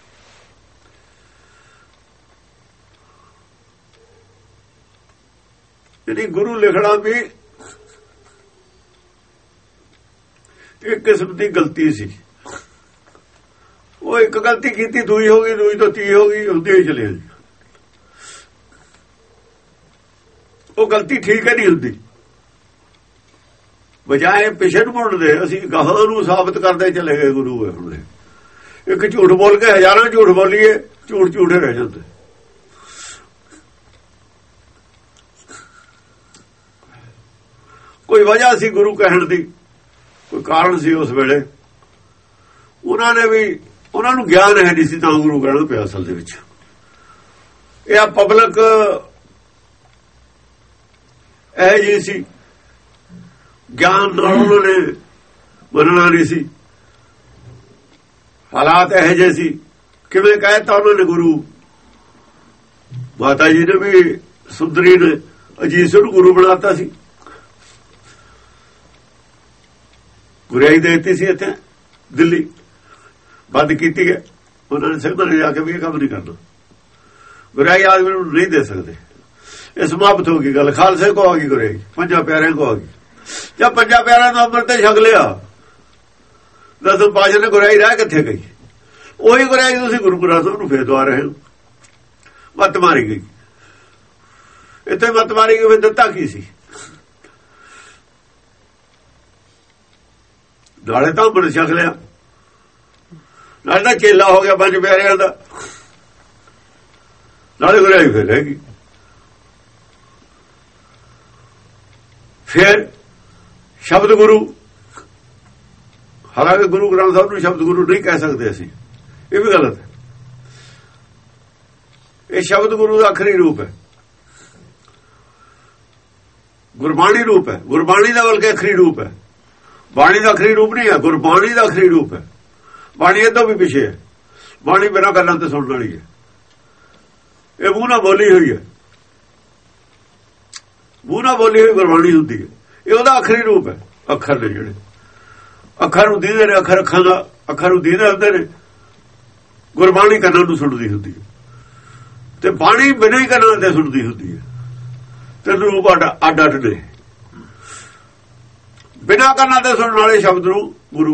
ਜਿਹੜੀ ਗੁਰੂ ਲਿਖਣਾ ਵੀ ਇੱਕ ਕਿਸਮ ਦੀ ਗਲਤੀ ਸੀ। ਉਹ ਇੱਕ ਗਲਤੀ ਕੀਤੀ, ਦੂਈ ਹੋ ਗਈ, ਦੂਈ ਤੋਂ ਤੀਹ ਹੋ ਗਈ, ਹੁੰਦੀ ਹੀ ਚਲੇ ਗਈ। ਉਹ ਗਲਤੀ ਠੀਕ ਹੈ ਨਹੀਂ ਹੁੰਦੀ। ਬਜਾਏ ਪਿਛੇ ਨੂੰ ਮੁੜਨ ਦੇ, ਅਸੀਂ ਗਾਹਾਂ ਨੂੰ ਸਾਬਤ ਕਰਦੇ ਚਲੇ ਗਏ ਗੁਰੂ ਹੈ। ਹੁਣ ਇੱਕ ਝੂਠ ਬੋਲ ਕੇ ਹਜ਼ਾਰਾਂ ਝੂਠ ਬੋਲੀਏ, ਝੂਠ ਝੂਠੇ ਰਹਿ ਜਾਂਦੇ। ਕੋਈ ਵਜ੍ਹਾ ਸੀ ਗੁਰੂ ਕਹਿਣ ਦੀ, ਕੋਈ ਕਾਰਨ ਸੀ ਉਸ ਵੇਲੇ। ਉਹਨਾਂ ਨੇ ਵੀ, ਉਹਨਾਂ ਨੂੰ ਗਿਆਨ ਹੈ ਨਹੀਂ ਸੀ ਤਾਂ ਗੁਰੂ ਕਹਿਣਾ ਪਿਆ। ਅਸਲ ਦੇ ਵਿੱਚ ਇਹ ਆ ਪਬਲਿਕ ਇਹ ਜੀ ਸੀ, ਗਿਆਨ ਨਾਲ ਉਹਨਾਂ ਨੇ ਮੰਨਣਾ ਨਹੀਂ ਸੀ। ਹਾਲਾਤ ਇਹੋ ਜਿਹੇ ਸੀ। ਕਿਵੇਂ ਕਹਿਤਾ ਉਹਨਾਂ ਨੇ, ਗੁਰੂ ਮਾਤਾ ਜੀ ਨੇ ਵੀ ਸੁੰਦਰੀ ਨੇ ਅਜੀਤ ਸਿੰਘ ਨੂੰ ਗੁਰੂ ਬਣਾਤਾ ਸੀ। ਗੁਰਿਆਈ ਦੇ ਦਿੱਤੀ ਸੀ ਇੱਥੇ ਦਿੱਲੀ, ਬੰਦ ਕੀਤੀ ਹੈ ਉਹਨਾਂ ਨੇ। ਸਿੱਧਾ ਜਾ ਕੇ ਵੀ ਇਹ ਕੰਮ ਨਹੀਂ ਕਰਨਾ, ਗੁਰਿਆਈ ਆਦਮੀ ਨੂੰ ਨਹੀਂ ਦੇ ਸਕਦੇ। ਇਹ ਸਮਾਪਤ ਹੋ ਗਈ ਗੱਲ। ਖਾਲਸੇ ਕੋ ਆ ਗਈ ਗੁਰਿਆਈ, ਪੰਜਾਂ ਪਿਆਰਿਆਂ ਕੋ ਆ ਗਈ। ਜਦ ਪੰਜਾਂ ਪਿਆਰਿਆਂ ਨੂੰ ਅੰਮ੍ਰਿਤ ਤੇ ਛਕ ਲਿਆ, ਦਸਮ ਪਾਤਸ਼ਾਹ ਨੇ ਗੁਰਿਆਈ ਰਹਿ ਕਿੱਥੇ ਗਈ? ਉਹੀ ਗੁਰਿਆਈ ਤੁਸੀਂ ਗੁਰੂ ਗ੍ਰੰਥ ਸਾਹਿਬ ਨੂੰ ਫੇਰ ਦਵਾ ਰਹੇ ਹੋ। ਮੱਤ ਮਾਰੀ ਗਈ ਇੱਥੇ, ਮੱਤ ਮਾਰੀ ਗਈ। ਫਿਰ ਦਿੱਤਾ ਕੀ ਸੀ? ਨਾਲੇ ਤਾਂ ਅੰਮ੍ਰਿਤ ਛਕ ਲਿਆ, ਨਾਲੇ ਤਾਂ ਚੇਲਾ ਹੋ ਗਿਆ ਪੰਜ ਪਿਆਰਿਆਂ ਦਾ, ਨਾਲੇ ਗੁਰਿਆਈ ਫੇਰ ਰਹਿ ਗਈ। ਫਿਰ ਸ਼ਬਦ ਗੁਰੂ, ਹਾਲਾਂਕਿ ਗੁਰੂ ਗ੍ਰੰਥ ਸਾਹਿਬ ਨੂੰ ਸ਼ਬਦ ਗੁਰੂ ਨਹੀਂ ਕਹਿ ਸਕਦੇ ਅਸੀਂ, ਇਹ ਵੀ ਗਲਤ ਹੈ। ਇਹ ਸ਼ਬਦ ਗੁਰੂ ਦਾ ਆਖਰੀ ਰੂਪ ਹੈ, ਗੁਰਬਾਣੀ ਰੂਪ ਹੈ। ਗੁਰਬਾਣੀ ਦਾ ਬਲਕਿ ਆਖਰੀ ਰੂਪ ਹੈ। ਬਾਣੀ ਦਾ ਆਖਰੀ ਰੂਪ ਨਹੀਂ ਹੈ, ਗੁਰਬਾਣੀ ਦਾ ਆਖਰੀ ਰੂਪ ਹੈ। ਬਾਣੀ ਇਹ ਤੋਂ ਵੀ ਪਿੱਛੇ ਹੈ। ਬਾਣੀ ਬਿਨਾਂ ਗੱਲਾਂ ਤੇ ਸੁਣਨ ਵਾਲੀ ਹੈ। ਇਹ ਮੂੰਹ ਨਾਲ ਬੋਲੀ ਹੋਈ ਹੈ, ਮੂੰਹ ਨਾਲ ਬੋਲੀ ਹੋਈ ਗੁਰਬਾਣੀ ਹੁੰਦੀ ਹੈ। ਇਹ ਉਹਦਾ ਆਖਰੀ ਰੂਪ ਹੈ। ਅੱਖਰ ਨੇ ਜਿਹੜੇ ਅੱਖਰ ਨੂੰ ਦੀਦੇ ਨੇ, ਅੱਖਰ ਅੱਖਾਂ ਦਾ ਅੱਖਰ ਨੂੰ ਦੀਦੇ ਹੁੰਦੇ ਨੇ। ਗੁਰਬਾਣੀ ਕੰਨਾਂ ਨੂੰ ਸੁਣਦੀ ਹੁੰਦੀ ਹੈ, ਤੇ ਬਾਣੀ ਬਿਨਾਂ ਹੀ ਕੰਨਾਂ ਤੇ ਸੁਣਦੀ ਹੁੰਦੀ ਹੈ। ਤਿੰਨ ਰੂਪ ਅੱਡ ਅੱਡ ਨੇ। ਬਿਨਾਂ ਕੰਨਾਂ ਦੇ ਸੁਣਨ ਵਾਲੇ ਸ਼ਬਦ ਨੂੰ ਗੁਰੂ